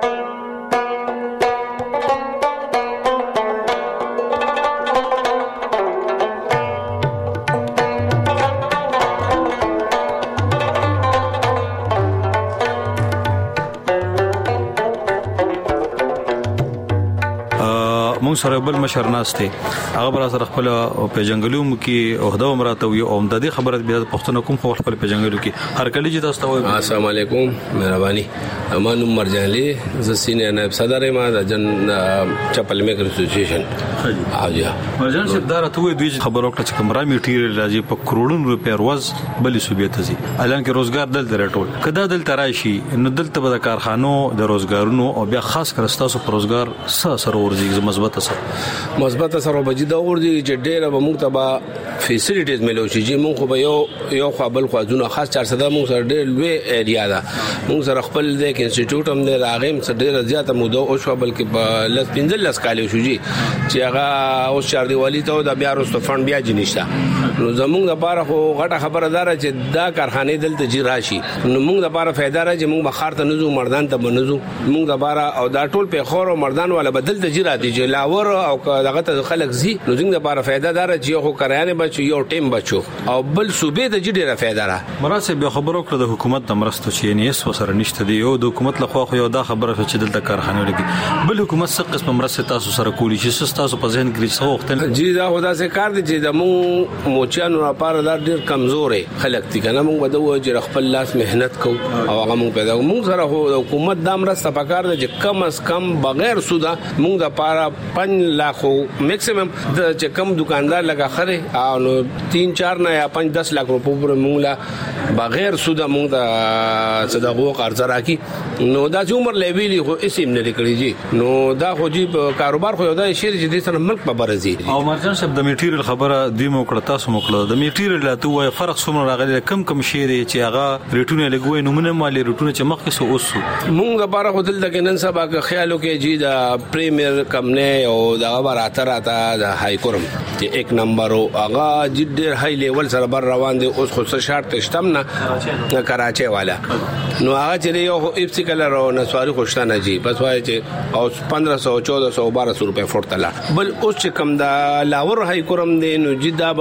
مونږ سره بل مشر ناشته هغه بر سره خپل په جنگلوم کې عہده امراته وي او د دې خبره بیا پښتون کوم خپل په جنگلو کې هر کله چې تاسو ته السلام علیکم مهرباني امان مرجانلی ز سینې نائب صدر ما د جن چپل میکر اسوسییشن حاجی مرجان صاحب دا راته وي دوی خبرو کړ چې کمرا میټیریل راځي په کروڑونو روپیا ورځ بلې صوبې ته ځي اعلان کې روزګار دلته راټول کدا دلته راشي نو دلته به د کارخانو د روزګارونو او بیا خاص کر تاسو پر روزګار سره ورځي مثبت اثر وبجې دا ورځي چې ډېر به موږ ته به فیسیلیټیز ملو شي چې موږ خو به یو خپل خوازونه خاص 400 موږ سره ډېر لوی ایریا ده موږ سره خپل د انسټیټیوټ هم د راغیم سره ډېر زیاته موده او شو بلکې په لس 15 کال شو جی چې هغه اوس چار دیوالی ته د بیا وروسته فند بیا جنښت نو زموږ د بار خو غټه خبره ده چې دا کارخانه دلته جی راشي نو موږ د بار فائدہ را چې موږ بخار ته نزو مردان ته بنزو موږ د بار او دا ټول په خور او مردان ولا بدل ته جی را دي چې لاور او دغه ته خلک زی نو څنګه د بار فائدہ دار چې خو کرایانه بچو یو ټیم بچو او بل صوبې د جډه فائدہ را مراسب به خبرو کړ د حکومت د مرستو چې نه اس وسره نشته دی یو د حکومت لخوا خو یو دا خبره چې دلته کارخانه لګي بل حکومت څه قسم مرسته تاسو سره کولی چې تاسو په ذهن کې څه وخت جی دا خدا سے کار دي چې د مو موچانو لپاره دا ډیر کمزورې خلک دي کنه موږ بدو چې خپل لاس مهنت کو او هغه موږ پیدا موږ سره حکومت د مرسته پکار دي چې کم از کم بغیر سودا موږ د لپاره 5 लाख میکسیمم د چې کم دکاندار لگا خره او نو 3-4 نه یا 5-10 लाख روپو پر موږ بغیر سودا موږ د صدقو قرض راکی نو دا چې عمر لیویلی خو اسیم نه لري جی نو دا خو جی کاروبار خو دا شیر چې د سره ملک په برزي او مرجان صاحب د میټیریل خبره دی مو کړه تاسو مو کړه د میټیریل لا ته وای فرق څومره راغلی کم شیر چې هغه ریټونه لګوي نو منه مالي ریټونه چې مخکې سو اوس موږ لپاره خو دلته کې نن سبا که خیالو کې جی دا پریمیر کمنه او دا راته د های کورم چې 1 نمبر او هغه جډ های لیول سره بر روان دي اوس خو شرط شتم نه کراچي والا نو هغه چې یو ابسیکل او نسواري خوشتانه جی بس وای چې او 1500 1400 1200 روپے فورتلا بل اوس چې کم دا لاور های کورم دي نو جدا با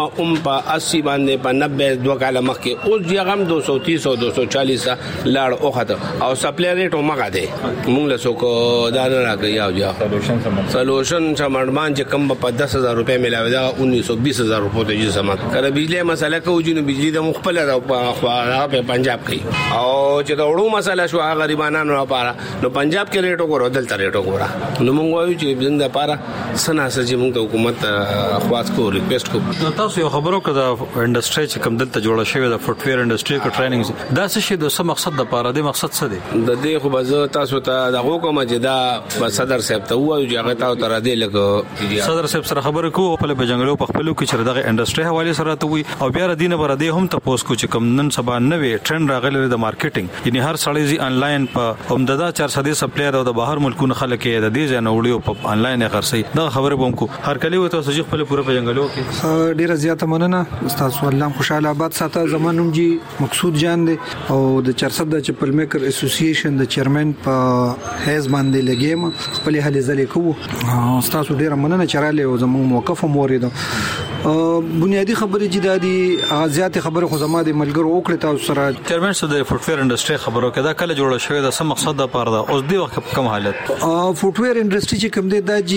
په 80 باندې په 90 دوه کال مخکې اوس یې غم 230 او 240 لاړ او خاطر او سپلای ریټ مګه ده موږ له څوک دا نه راګي او یا سولوشن سمړمان چې کم په 10000 روپے ملاوي دا 19-20,000 روپے ته یې سمات کړه بجلی مسله کوي چې بجلی د مخبل په پنجاب کې او چې دا وړو مسله شو غریبانو لپاره نو پنجاب کې ریټ وګورو دلته ریټ وګورو نو موږ وایو چې زنده لپاره سناسه چې موږ د حکومت خواست کو ریکوست کو تاسو یو خبرو کړه انډستری چې کم دلته جوړه شوی د فوټویر انډستری کو ټریننګ دا څه شي د څه مقصد د پاره د مقصد څه دی د دې خو بزه تاسو ته د حکومت چې دا صدر صاحب ته وایو چې هغه تاسو تر دې لګو صدر صاحب سره خبرې کو په بجنګلو په خپلو کې چې دغه انډستری حواله سره ته وي او بیا ردینه بر دې هم تاسو کو چې کم نن سبا نوې ټرند راغلی د مارکیټینګ یعنی هر سړی زی انلاین په همددا 400 سپلایر او د بهر ملکونو خلک د دې ځای نه وړي په انلاین خرڅي دا خبره بوم کو هر کلی وته سجغ په پوره بجنګلو کې ډیره زیاته مننه استاد الله خوشاله آباد ساته زمانوم جی مقصود جان دي او د 400 چپل میکر اسوسییشن د چیرمن په هیز باندې لګیم خپل هلي زلې کو استاد ډیره مننه چراله او زمو موقف مورید بنیادی خبرې جدادي غزيات خبره خو زما د ملګرو وکړه تاسو سره چیرمن سره د فوټویر انډستری خبرو کې دا کله جوړه شوې د سم مقصد لپاره دا اوس دی وخت کم حالت فوټویر انډستری چې کوم دی دا جی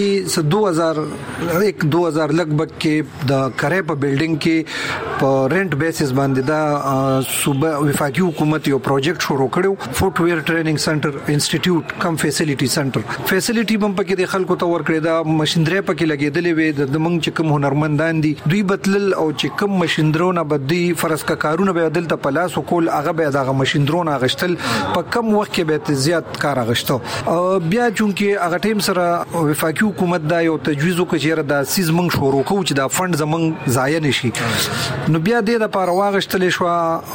2000 لګبګ کې د کرې په بلډینګ کې په رنٹ بیسس باندې دا صوبه وفاقي حکومت یو پروجیکټ شروع کړو فوټویر ټریننګ سنټر انسټیټیوټ کم فیسیلیټي سنټر فیسیلیټي بم پکې د خلکو ته ورکړی دا ماشينري پکې لګېدلې وي د منګ چې کوم هنرمندان دي دوی بدلل او چې کوم ماشيندرونه بدی فرض کا کارونه به دلته پلاس کول هغه به دغه ماشيندرونه غشتل په کم وخت کې به زیات کار غشتو بیا چونکې هغه ټیم سره وفاقي حکومت دا یو تجویز وکړي دا سیز منګ شروع کوو چې دا فند زمنګ ضایع نشي نو بیا د لپاره واغشتل شو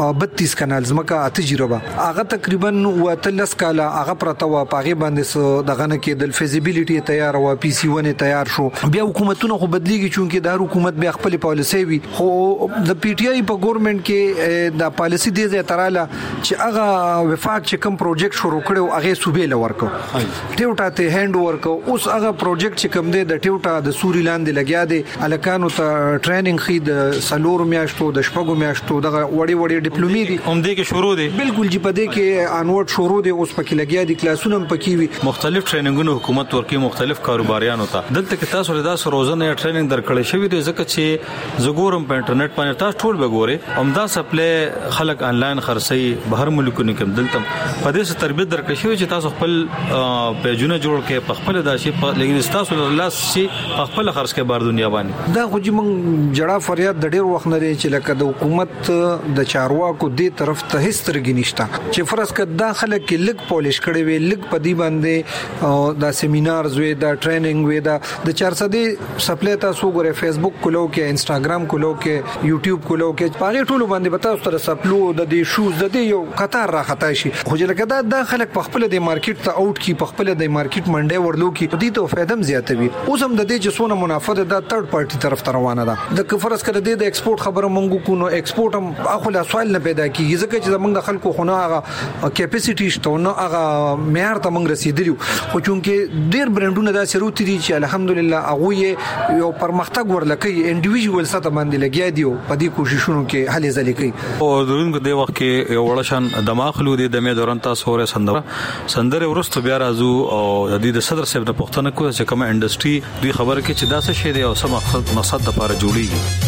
32 کانال زمکه تجربه هغه تقریبا وتلس کاله هغه پرته و پاغي باندې دغه نه کې د فیزیبিলিټي تیار او پی سی 1 تیار شو بیا حکومتونه خو بدلیږي چونکې دا حکومت بیا خپل پالیسي وي خو د پی ټی آی په ګورنمنت کې د پالیسي دی ځای تراله چې هغه وفاق چې کوم پروجیکټ شروع کړو هغه صوبې لورکو ټیوټا ته هند ورکو اوس هغه پروجیکټ چې کوم دی د ټیوټا د سوري لاندې لګیا دی الکانو ته ټریننګ خې د سلور میاشتو د شپږو میاشتو دغه وړي ډیپلومي دي هم دې کې شروع دي بالکل چې په دې کې انورډ شروع دي اوس پکې لګیا دي کلاسونه پکې وي مختلف ټریننګونو حکومت ورکي مختلف کاروباریانو ته دلته کې تاسو له تاسو روزانه ټریننګ درکړی شوی دی ځکه چې زګورم په انټرنیټ باندې تاسو ټول وګورئ همدا سپلای خلک انلاین خرڅي بهر ملکونو کې دلته په دې سره تربیت درکړی شوی چې تاسو خپل پیجونه جوړ کې په خپل داشي لیکن تاسو له شي خپل خرڅ کې بار دنیا باندې دا خو چې مونږ جړه فریاد د ډیر وخت نه لري چې لکه د حکومت د چارواکو دې طرف ته هیڅ ترګی نشته چې فرض کړه دا خلک کې لګ پالیش کړي وي لګ پدی باندې دا سیمینارز وي دا ټریننګ وي دا د 400 سپلای تاسو ګوره فیسبوک کولو کې انستګرام کولو کې یوټیوب کولو کې پاره ټول باندې بتاو سره سپلو د دې شوز د دې یو قطار را خطا شي خو چې لکه دا خلک په خپل د مارکیټ ته اوټ کی په خپل د مارکیټ منډه ورلو کی دې ته فائدم زیاتوي اوس هم د دې چې سونه منافع ده تھرد پارټي طرف ته روانه ده د کفرس کړه د ایکسپورټ خبره مونږ کو نو ایکسپورټ هم اخو له سوال نه پیدا کیږي ځکه چې موږ د خلکو خونه هغه کیپاسټی شته نو هغه معیار ته موږ رسیدلی خو چونکه ډیر برانډونه دا شروع دي چې الحمدلله هغه یو پرمختګ ورلکې انډیویډوال ساته باندې لګیا دی په دې کوششونو کې هلي ځلې کوي او درونکو د وخت کې یو وړشان دماغلو د دمه دوران تاسو سره سندره ورستو بیا راځو او د دې صدر صاحب نه پوښتنه کوي چې کومه انډستری دوی خبره کې چې دا څه شی دی او سم مقصد لپاره جوړیږي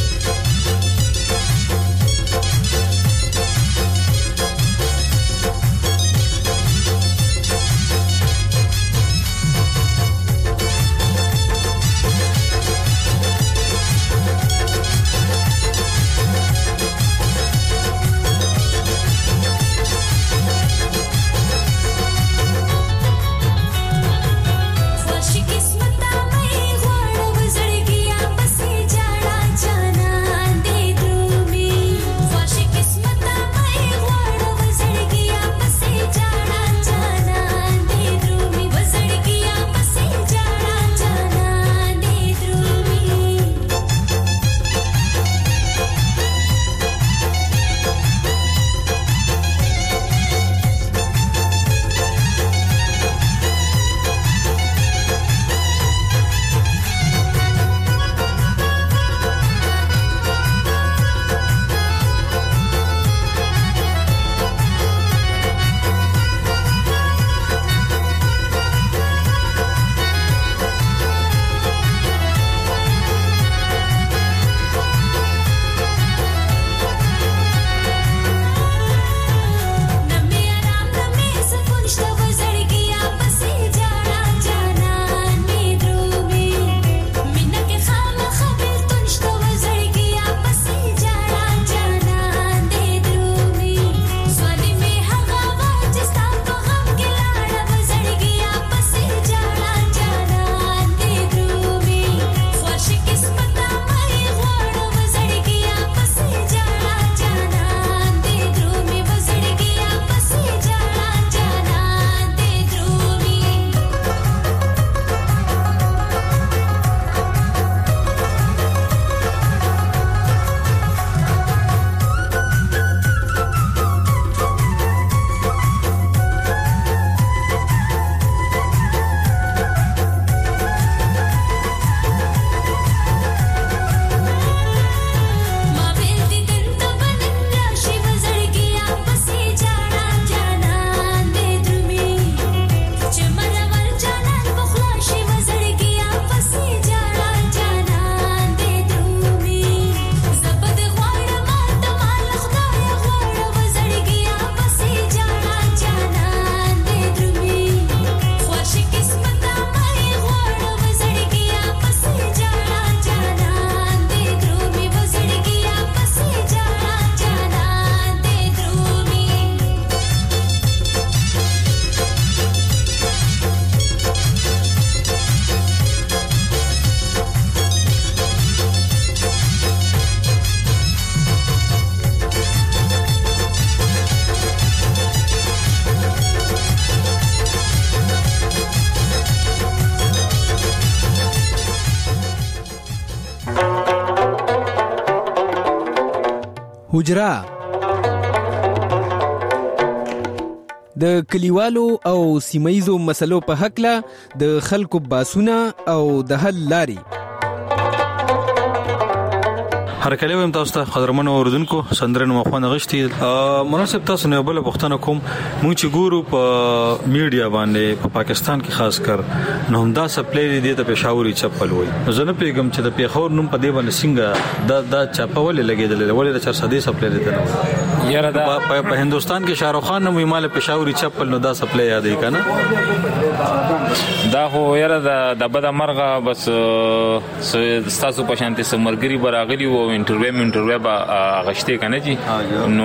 किस्मत में घोड़ गुजर गया बसी जाड़ा जाना حجره د کلیوالو او سیمایزو مسلو په حقله د خلکو باسونه او د حل لاري. هر کله ویم تاسو ته قدرمن اوردونکو سندرن مخونه غشتي مناسب تاسو نه بل پښتنه کوم مونږ چې ګورو په میډیا باندې په پاکستان کې خاص کر نو همدا سپلای دی ته پېښوري چپل وای زه نه پیغام چې د پیښور نوم په دې باندې څنګه دا چپول لګیدل ولې د 400 سپلای دی ته یاره دا په هندستان کې شاهرخ خان نوم مال پېښوري چپل نو دا سپلای یادې کنه دا هو یاره د بد مرغه بس تاسو په شانتي سمرګري براغلی وو انټرویو با غشته کنه جی نو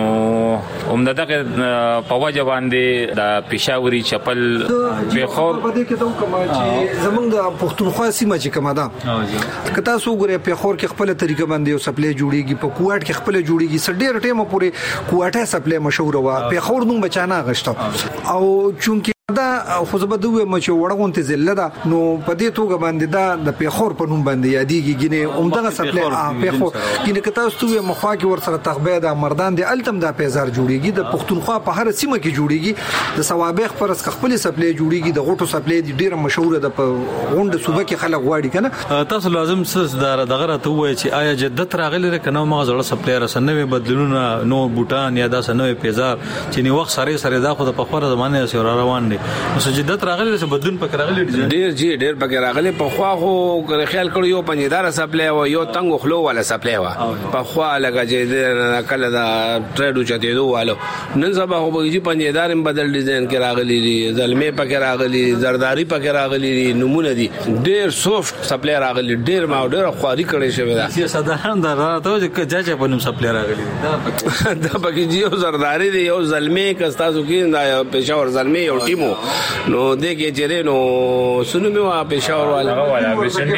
عمدته په وجه باندې د پېښوري چپل به خور په دې کې ته کوم چې زمونږ د پښتونخوا سیمه چې کومه ده کته سو غره په خور کې خپل طریقه باندې یو سپلای جوړیږي په کوټ کې خپل جوړیږي سډیر ټیمه پورې کوټه سپلای مشهور و په خور نوم بچانا غشته او چونکی دا خو زه به دوی مچ وړغونته زله ده نو په دې توګه باندې دا د پیخور په نوم باندې یادېږي ګینه عمدغه سپلای پیخور ګینه کته استوي مخوا کې ورسره تخبه د مردان د التم د پیزار جوړیږي د پښتونخوا په هر سیمه کې جوړیږي د ثوابخ پرس خپل سپلای جوړیږي د غټو سپلای ډیره مشهور ده په غونډه صوبه کې خلک غواړي کنه تاسو لازم سس دغه راته وای چې آیا جدت راغلی کنه ما زړه سپلای رسنوي بدلونه نو بوټان یا دا سنوي پیزار چې نو وخت سره دا خو د پخوره زمانه سره روان دي مسجدت راغلی څه بدلون پکې راغلی ډیر پکې راغلی په خوا خو خیال کړو یو پنځدار سپلای و یو تنګ خلو والا سپلای و په خوا لګا چې کله دا ټریډو چته دوه والو نن سبا خو به پنځدار بدل ډیزاین کې راغلی دي زلمه پکې راغلی زرداری پکې راغلی دي نمونه دي ډیر سافت سپلای راغلی ډیر ما ډیر خواري کړی شوی دا ساده دا راته چې جاجه په نوم سپلای راغلی دا پکې یو زرداری دی یو زلمه کستاسو کې دا پېښور زلمه یو ټیمو نو دغه چیرې نو سنو می وا پېښور والا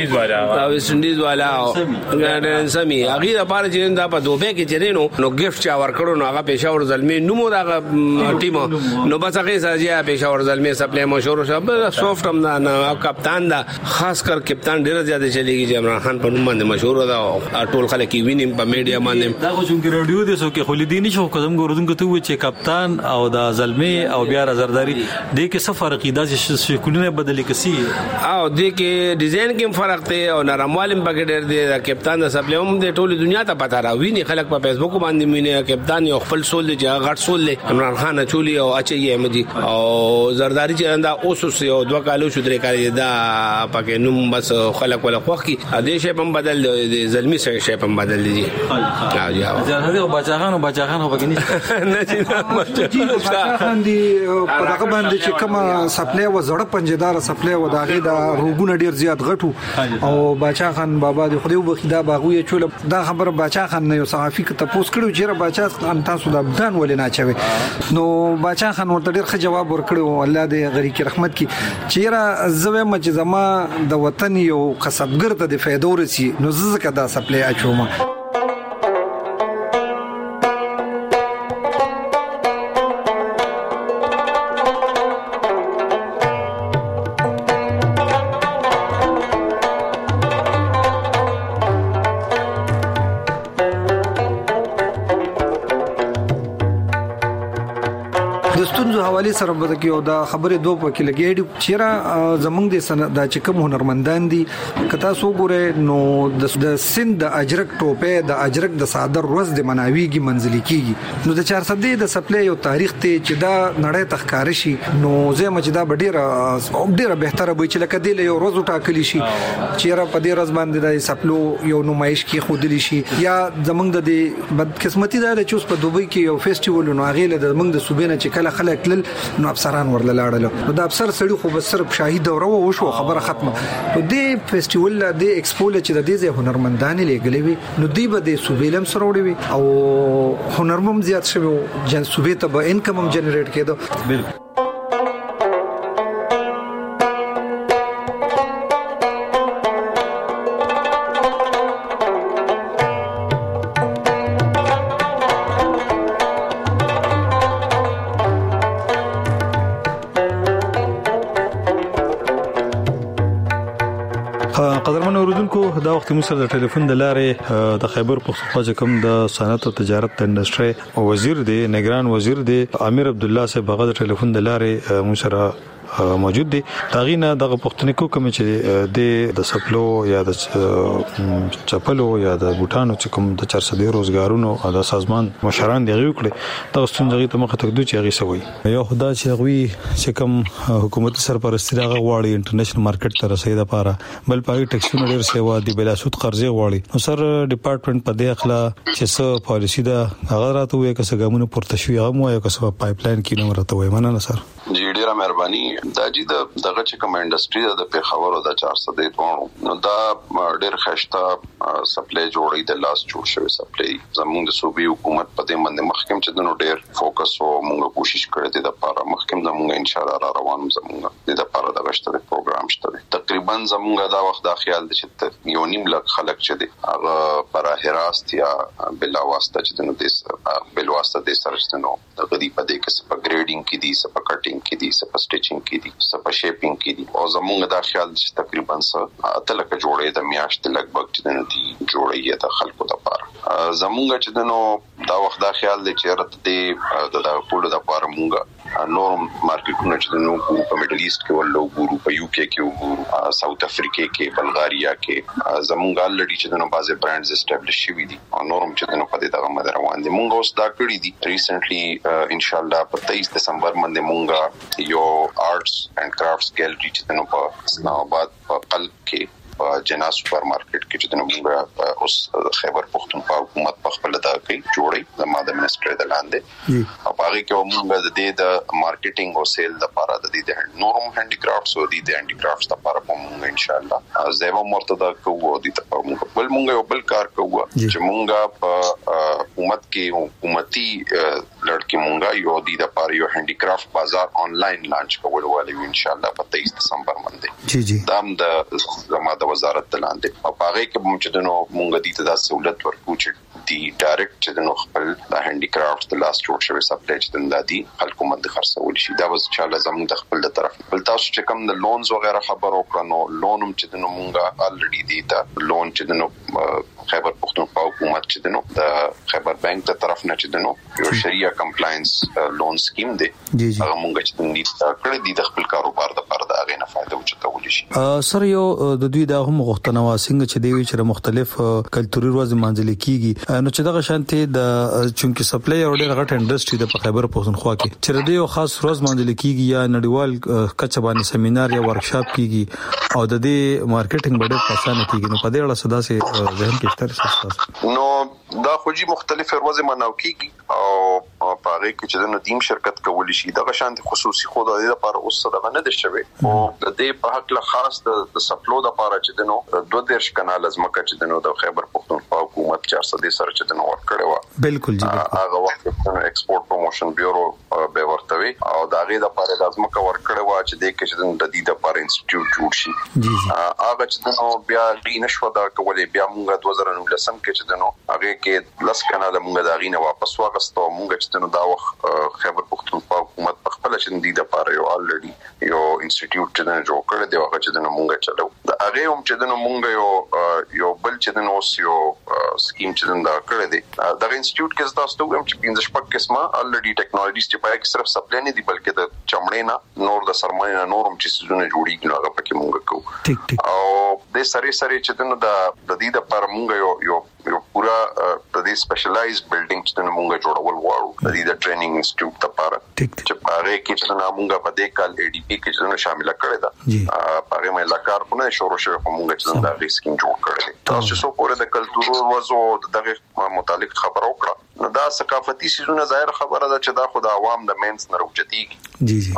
ویسټ انډیز والا ګاندن سمي هغه لپاره چې دا په دوبه کې چیرې نو گیفت چا ور کړو نو هغه پېښور زلمي نو دا ټیم نو بس هغه سره پېښور زلمي سپلای مشهور شو سافت هم دا کپتان دا خاص کر کپتان ډیر زیاده چلیږي عمران خان په نوم باندې مشهور دا ټول خلک وینم په میډیا باندې دا خو چې رادیو د سو کې خلیدینی شو قدم ګورودونکو ته و چې کپتان او دا زلمي او بیا زرداری د کې فرق دا چې شکلونه بدلې کسي او د کې ډیزاین کې فرق دی او نرموالم پکې ډېر دی د کپتان د سپلای هم د ټوله دنیا ته پتا راویني خلک په فیسبوک باندې مینه کپتان یو خپل سول دی چې غټ سول دی عمران خان چولی او اچي احمدي او زرداری چې دا اوس یو دوه کالو شو درې کال دا پکې نوم بس خلک ولا خوخ کی د شی په بدل دی زلمی سره شی په بدل دی زرداری او بچاخان خو پکې نه بچاخان دی په دغه باندې چې کوم سپلای و زړه پنځدار سپلای و داغه دا روغونه ډیر زیات غټو او باچا خان بابا دی خو دې وبخدا باغوي چول دا خبر باچا خان نه یو صحافي ته پوس کړو چې باچا خان تاسو د ابدان ولې نه چوي نو باچا خان ورته ډیر ښه جواب ورکړو الله دې غری کی رحمت کی چیرې زوی مچ زما د وطن یو قصبګر ته د فائدو رسی نو زکه دا سپلای اچوم حواله سره بده کې او دا خبره دوه پکې لګېږي چیرې زمونږ د سند د چکم هنرمندان دي کتا سو ګوره نو د سند د اجرک ټوپه د اجرک د صادر روز د مناویږي منځلي کیږي نو د 400 د سپلای یو تاریخ ته چې دا نړۍ تخکار شي نو زه مچ دا ډیره بهتره وي چې لکه د یو روز ټاکلی شي چیرې په دې روز باندې د سپلو یو نمایش کې خودلی شي یا زمونږ د بدقسمتي دا چې اوس په دوبۍ کې یو فیسټیوال نو هغه له زمونږ د صوبې نه چې کله خلک نو افسران ورلاړل نو د افسر سړي خو بس صرف شاهي دوره وشو خبره ختمه نو د فیسټیوال د ایکسپو چې د دې هنرمندان لګلې وي نو دی به د صوبېلم سره وړي او هنرمم زیات شوی جن صوبې ته به انکم هم جنریټ کېدو بالکل قدرمن اوردونکو دا وخت موږ سره د ټلیفون د لارې د خیبر پختونخوا کوم د صنعت او تجارت انډستری وزیر دی نگران وزیر دی امیر عبد الله صاحب هغه د ټلیفون د لارې موږ سره موجود دي تاغینه دغه پښتنکو کوم چې د سپلو یا د چپلو یا د بوټانو چې کوم د 400 روزګارونو د سازمان مشران دی وکړي دا ستونزې ته مخه تکدو چې هغه سوي یو خدای چې غوي چې کوم حکومت سرپرستی هغه غواړي انټرنیشنل مارکیټ ته رسیدا پاره بل پای ټیکسونه ډیر سیوا دی بلا سود قرضې غواړي نو سر ډپارټمنټ په دې اخلا چې څه پالیسی دا هغه راته وي که څه ګامونه پورته شوی هغه مو یو کسب پایپلاین کې نو راته وي مننه سر جی ډیره مهرباني دا چې دغه چې کوم انډستری د پیښور او د 400 دی ټونو نو دا ډیر خشته سپلای جوړې د لاس جوړ شوی سپلای زموږ د صوبې حکومت په دې باندې مخکم چې د ډیر فوکس او موږ کوشش کړې دي د لپاره مخکم زموږ ان شاء الله روانم زموږ د لپاره د غشتره پروګرام شته تقریبا زموږ دا وخت د خیال دي چې یو نیم لک خلک چې دي هغه براه راست یا بلا واسطه چې د دې بل واسطه د سرچنو د غدي په دې کې په ګریډینګ کې دي په کټینګ کې دي په سټیچینګ کې دي په شیپینګ کې دي او زموږ د خیال چې تقریبا ټول کې جوړې د میاشتې لګبګ چې د دې جوړې د خلکو لپاره زموږ چې د دا وخت د خیال دی چې رته د ټول د لپاره مونږه نور مارکیټونه چې نو په میډل ایست کې ولو ګورو په یو کې وګورو ساوث افریقا کې بلغاریا کې زموږ الډی چې نو بازه برانډز اسټابلیش شوي دي او نورم چې نو په دې دغه مدار روان دي مونږ اوس دا کړی دي ریسنټلی ان شاء الله په 23 دسمبر باندې مونږه یو آرټس اینڈ کرافټس ګیلری چې نو په اسلام آباد په قلب کې جنا سپر مارکیټ کې چې نو اوس خیبر پختونخوا حکومت په خپل دا کوي جوړي د ماده منسټری د لاندې او هغه کې موږ د دې د مارکیټینګ او سیل لپاره د دې د نورم هاندي کرافټس او د هاندي کرافټس لپاره موږ ان شاء الله زیو مرتضی کوو د ته موږ یو بل کار کوو چې موږ په حکومت کې حکومتي لړکی موږ یو د لپاره یو هاندي کرافټ بازار آنلاین لانچ کول ولې ان شاء الله په 23 دسمبر باندې دام د زماده وزارت تلاندې او هغه کې موږ چې نو موږ دې ته د سہولت ورکو چې دی ډایرکټ چې نو خپل د هاندي کرافټ د لاس جوړ شوی سپلای چې د دادي خلکو مند خرڅول شي دا وز چې الله زموږ د خپل طرف بل تاسو چې کوم د لونز وغیرہ خبرو کړنو لونم چې نو موږ الریډي دی دا لون چې نو خیبر پختونخوا حکومت چې نو د خیبر بانک ته طرف نه چې نو یو شریعه کمپلاینس لون سکیم دی هغه موږ چې د کړې دي د خپل کاروبار د لپاره د هغه نه فائدہ وچتول شي سر یو د دوی د هم غوښتنه واسنګ چې دی چې مختلف کلتوري ورځ منځل کیږي نو چې دغه شانتي د چونکی سپلای او ډېر غټ انډستری د خیبر پختونخوا کې چې د یو خاص ورځ منځل کیږي یا نړیوال کچه باندې سیمینار یا ورکشاپ کیږي او د دې مارکیټینګ ډېر پسانه کیږي نو په دې اړه صدا سي ذهن کې تر نو دا خوجي مختلف ورځ مناو کیږي او په هغه کې چې د ندیم شرکت کولی شي دغه شانتي خصوصي خو د دې لپاره اوس دغه نه دشوي او د دې په حق له خاص د سپلو د لپاره چې د نو 2 کانال ازمکه چې د نو د خیبر پختونخوا حکومت 400 سره چې د نو ورکړی و بالکل جی هغه وخت د ایکسپورټ پروموشن بیورو به ورتوي او دا غي د لپاره د ازمکه ورکړی و چې د کې چې د دې لپاره انسټیټیوټ جوړ شي هغه چې د نو بیا لینه شو دا کولې بیا موږ 2019 کې چې د نو هغه کې لس کانال موږ دا غینه واپس واغستو موږ چې نو دا وخت خیبر پختونخوا حکومت په خپل چې د دې لپاره یو الریډي یو انسټیټیوټ چې د جوړ کړی دی هغه چې د نو موږ چلو دا هغه هم چې د نو موږ یو بل چې د نو یو سکیم چې دا کړی دی دا انسټیټیوټ کې تاسو ته هم چې 15 پک قسمه الریډي ټیکنالوژیز چې پای کې صرف سپلای نه دی بلکې د چمړې نه نور د سرمایه نه نورم چې سونه جوړیږي نو هغه پکې موږ کوو او د سری چې د نو د دې لپاره موږ یو پورا د دې سپیشلایز بلډینګ چې موږ جوړول غواړو د دې د ټریننګ انسټیټیوټ لپاره چې هغه کې چې موږ په دې کال اي ډي پی کې چې شامل کړی دا هغه مې لکار په نه شروع شوی په موږ چې دا ریسکینګ جوړ کړی تاسو څو پورې د کلتور وځو دغه متعلق خبرو کړه نو دا ثقافتي سيزونه ظاهر خبره ده چې دا خو د عوام د مینس نه روچتيږي جی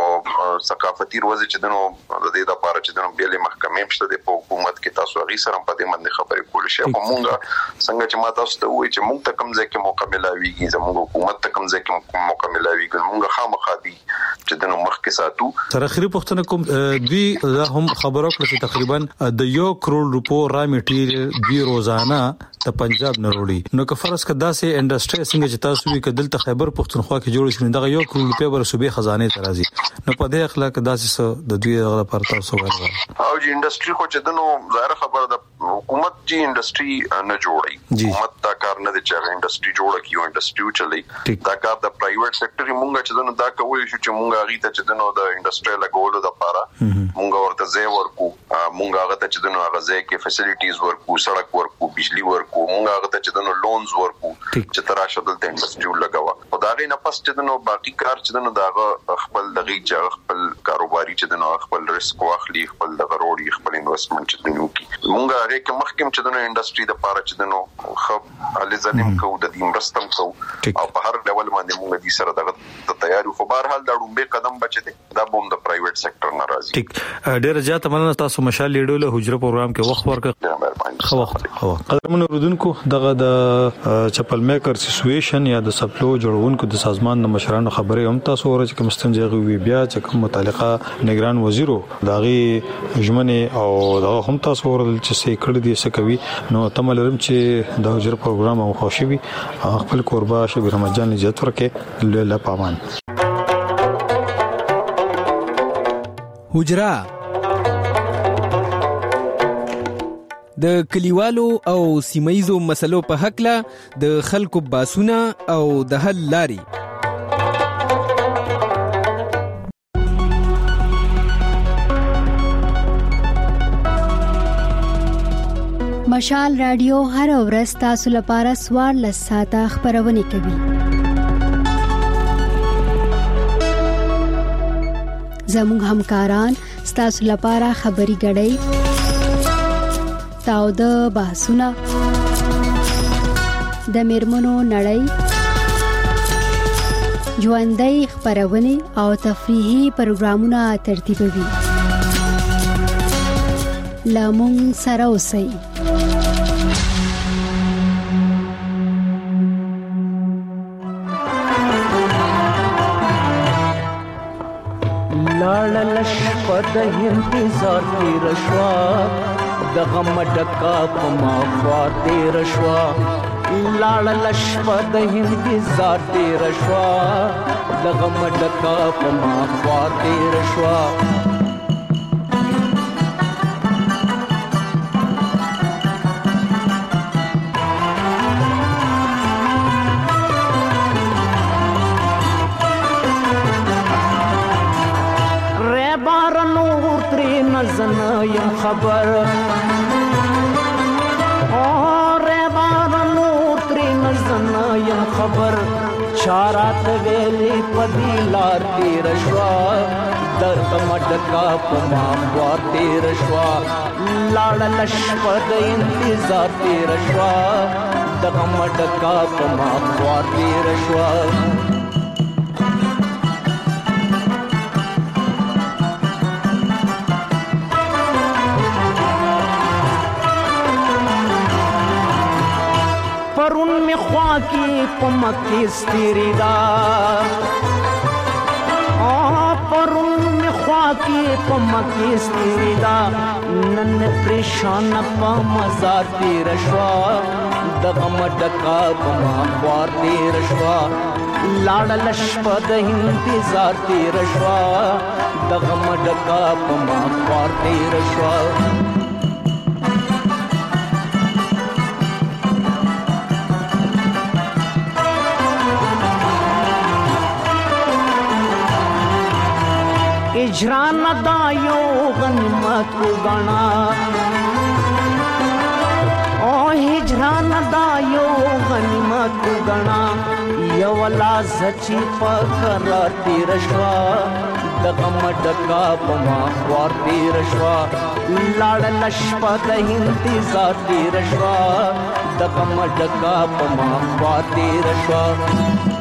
او ثقافتي ورځ چې دنو د دې لپاره چې دنو بیلې محکمې مشته د حکومت کې تاسو غي سره په دې باندې خبرې کول شي په مونږه څنګه چې ما تاسو ته وایي چې مونږ ته کوم ځای کې مکمله ویږي زموږ حکومت ته کوم ځای کې مکمله ویږي مونږ خامخا دي چې دنو مخکې ساتو تر اخري پښتنه کوم دوی دا هم خبرو کړې تقریبا د 1 کروڑ روپو را میټیریل دوی روزانه د پنجاب نه وروړي. نو که فرض کړه داسې انډستری څنګه چې تاسو وی کدل ته خیبر پختونخوا کې جوړ شي دغه 1 کروڑ روپیا بر صوبې خزانه ته راځي. نو په دې اخلاق داسې د دوی دغه لپاره تاسو وایي او جی انډستری خو چې دنو ظاهر خبره د حکومت جی انډستری نه جوړي. حکومت دا کار نه دی چې انډستری جوړه کیو انډستری چلی دا کار د پرایویټ سېکټر مونږه چې دنو دا کوي چې مونږه غي ته چې دنو د انډستری لګولو د لپاره مونږه ورته ځای ورکو مونږه هغه ته چې دنو هغه ځای کې فیسیلیټیز ورکو سړک ورکو بجلی ورکو مونږه هغه ته چې دنو لونز ورکو چې تر شدل ته انډستری لګاوه او دا غي نه پس چې دنو باقي کار چې دنو دا خپل دغه ځای خپل کاروباري چې دنو خپل ریسک واخلي خپل د غروړي خپل انویسټمنٹ چې دنو کی مونږه هغه کې مخکم چې دنو انډستری د لپاره چې دنو خو لزنیم کو د دې مرستم کو او په هر ډول باندې مونږ دې سره دغه تیاری خو بهر حال دا ډومبه قدم بچي دا بوم د پرایویټ سېکټر ناراضي. ټیک ډیر زیات مننه تاسو مشال لیډو له حجره پروګرام کې وخت ورکړ. خو قدرمن اوردونکو دغه د چپل میکر اسوسییشن یا د سپلو جوړونکو د سازمان د مشرانو خبرې هم تاسو ورته کوم ستنځي وی بیا چې کوم متعلقه نگران وزیرو داغي جمنه او دغه هم تاسو ورته چې سې کړی دي څه کوي نو تملرم چې د حجره پروګرام او خوشي خپل قربا شبیر رمضان عزت ورکه له پامان حجره د کلیوالو او سیمایزو مسلو په حق له د خلکو باسونه او د حل لاري. مشال رادیو هر ورځ تاسو لپاره 14 ساعته خبرونه کوي. زموږ همکاران ستاسو لپاره خبري غړي تاو د بحثونه د میرمنو نړۍ ژوندۍ خبرونه او تفریحي پروګرامونه ترتیبوي. لامون سره اوسئ. لاړلش په د انتظار تیر شوا د غم ډکا په ما خوا تیر شوا لاړلش په د انتظار تیر شوا د غم ډکا په ما خوا تیر شوا زنا یم خبر اور بار نور ترین زنا یم خبر چارات ویلی پدی لار تیر شوا درد مډکا پما خوار تیر شوا لاړ لش پد انتظار تیر شوا دغه مډکا پما خوار تیر شوا پرون می خوا کی پمکی ستیری دا پرون می خوا کی پمکی ستیری دا نن پریشان پا مزار تیر شوا دغم ڈکا پما خوار تیر شوا لاړ لش پد انتظار تیر شوا دغم ڈکا پما خوار تیر شوا اجران دایو غنیمت کو گنا او هجران دایو غنیمت کو گنا یو لا زچی فقر تیر شوا دغم ډکا پما خوار تیر شوا لاړ لش پد انتظار تیر شوا دغم ډکا پما خوار تیر شوا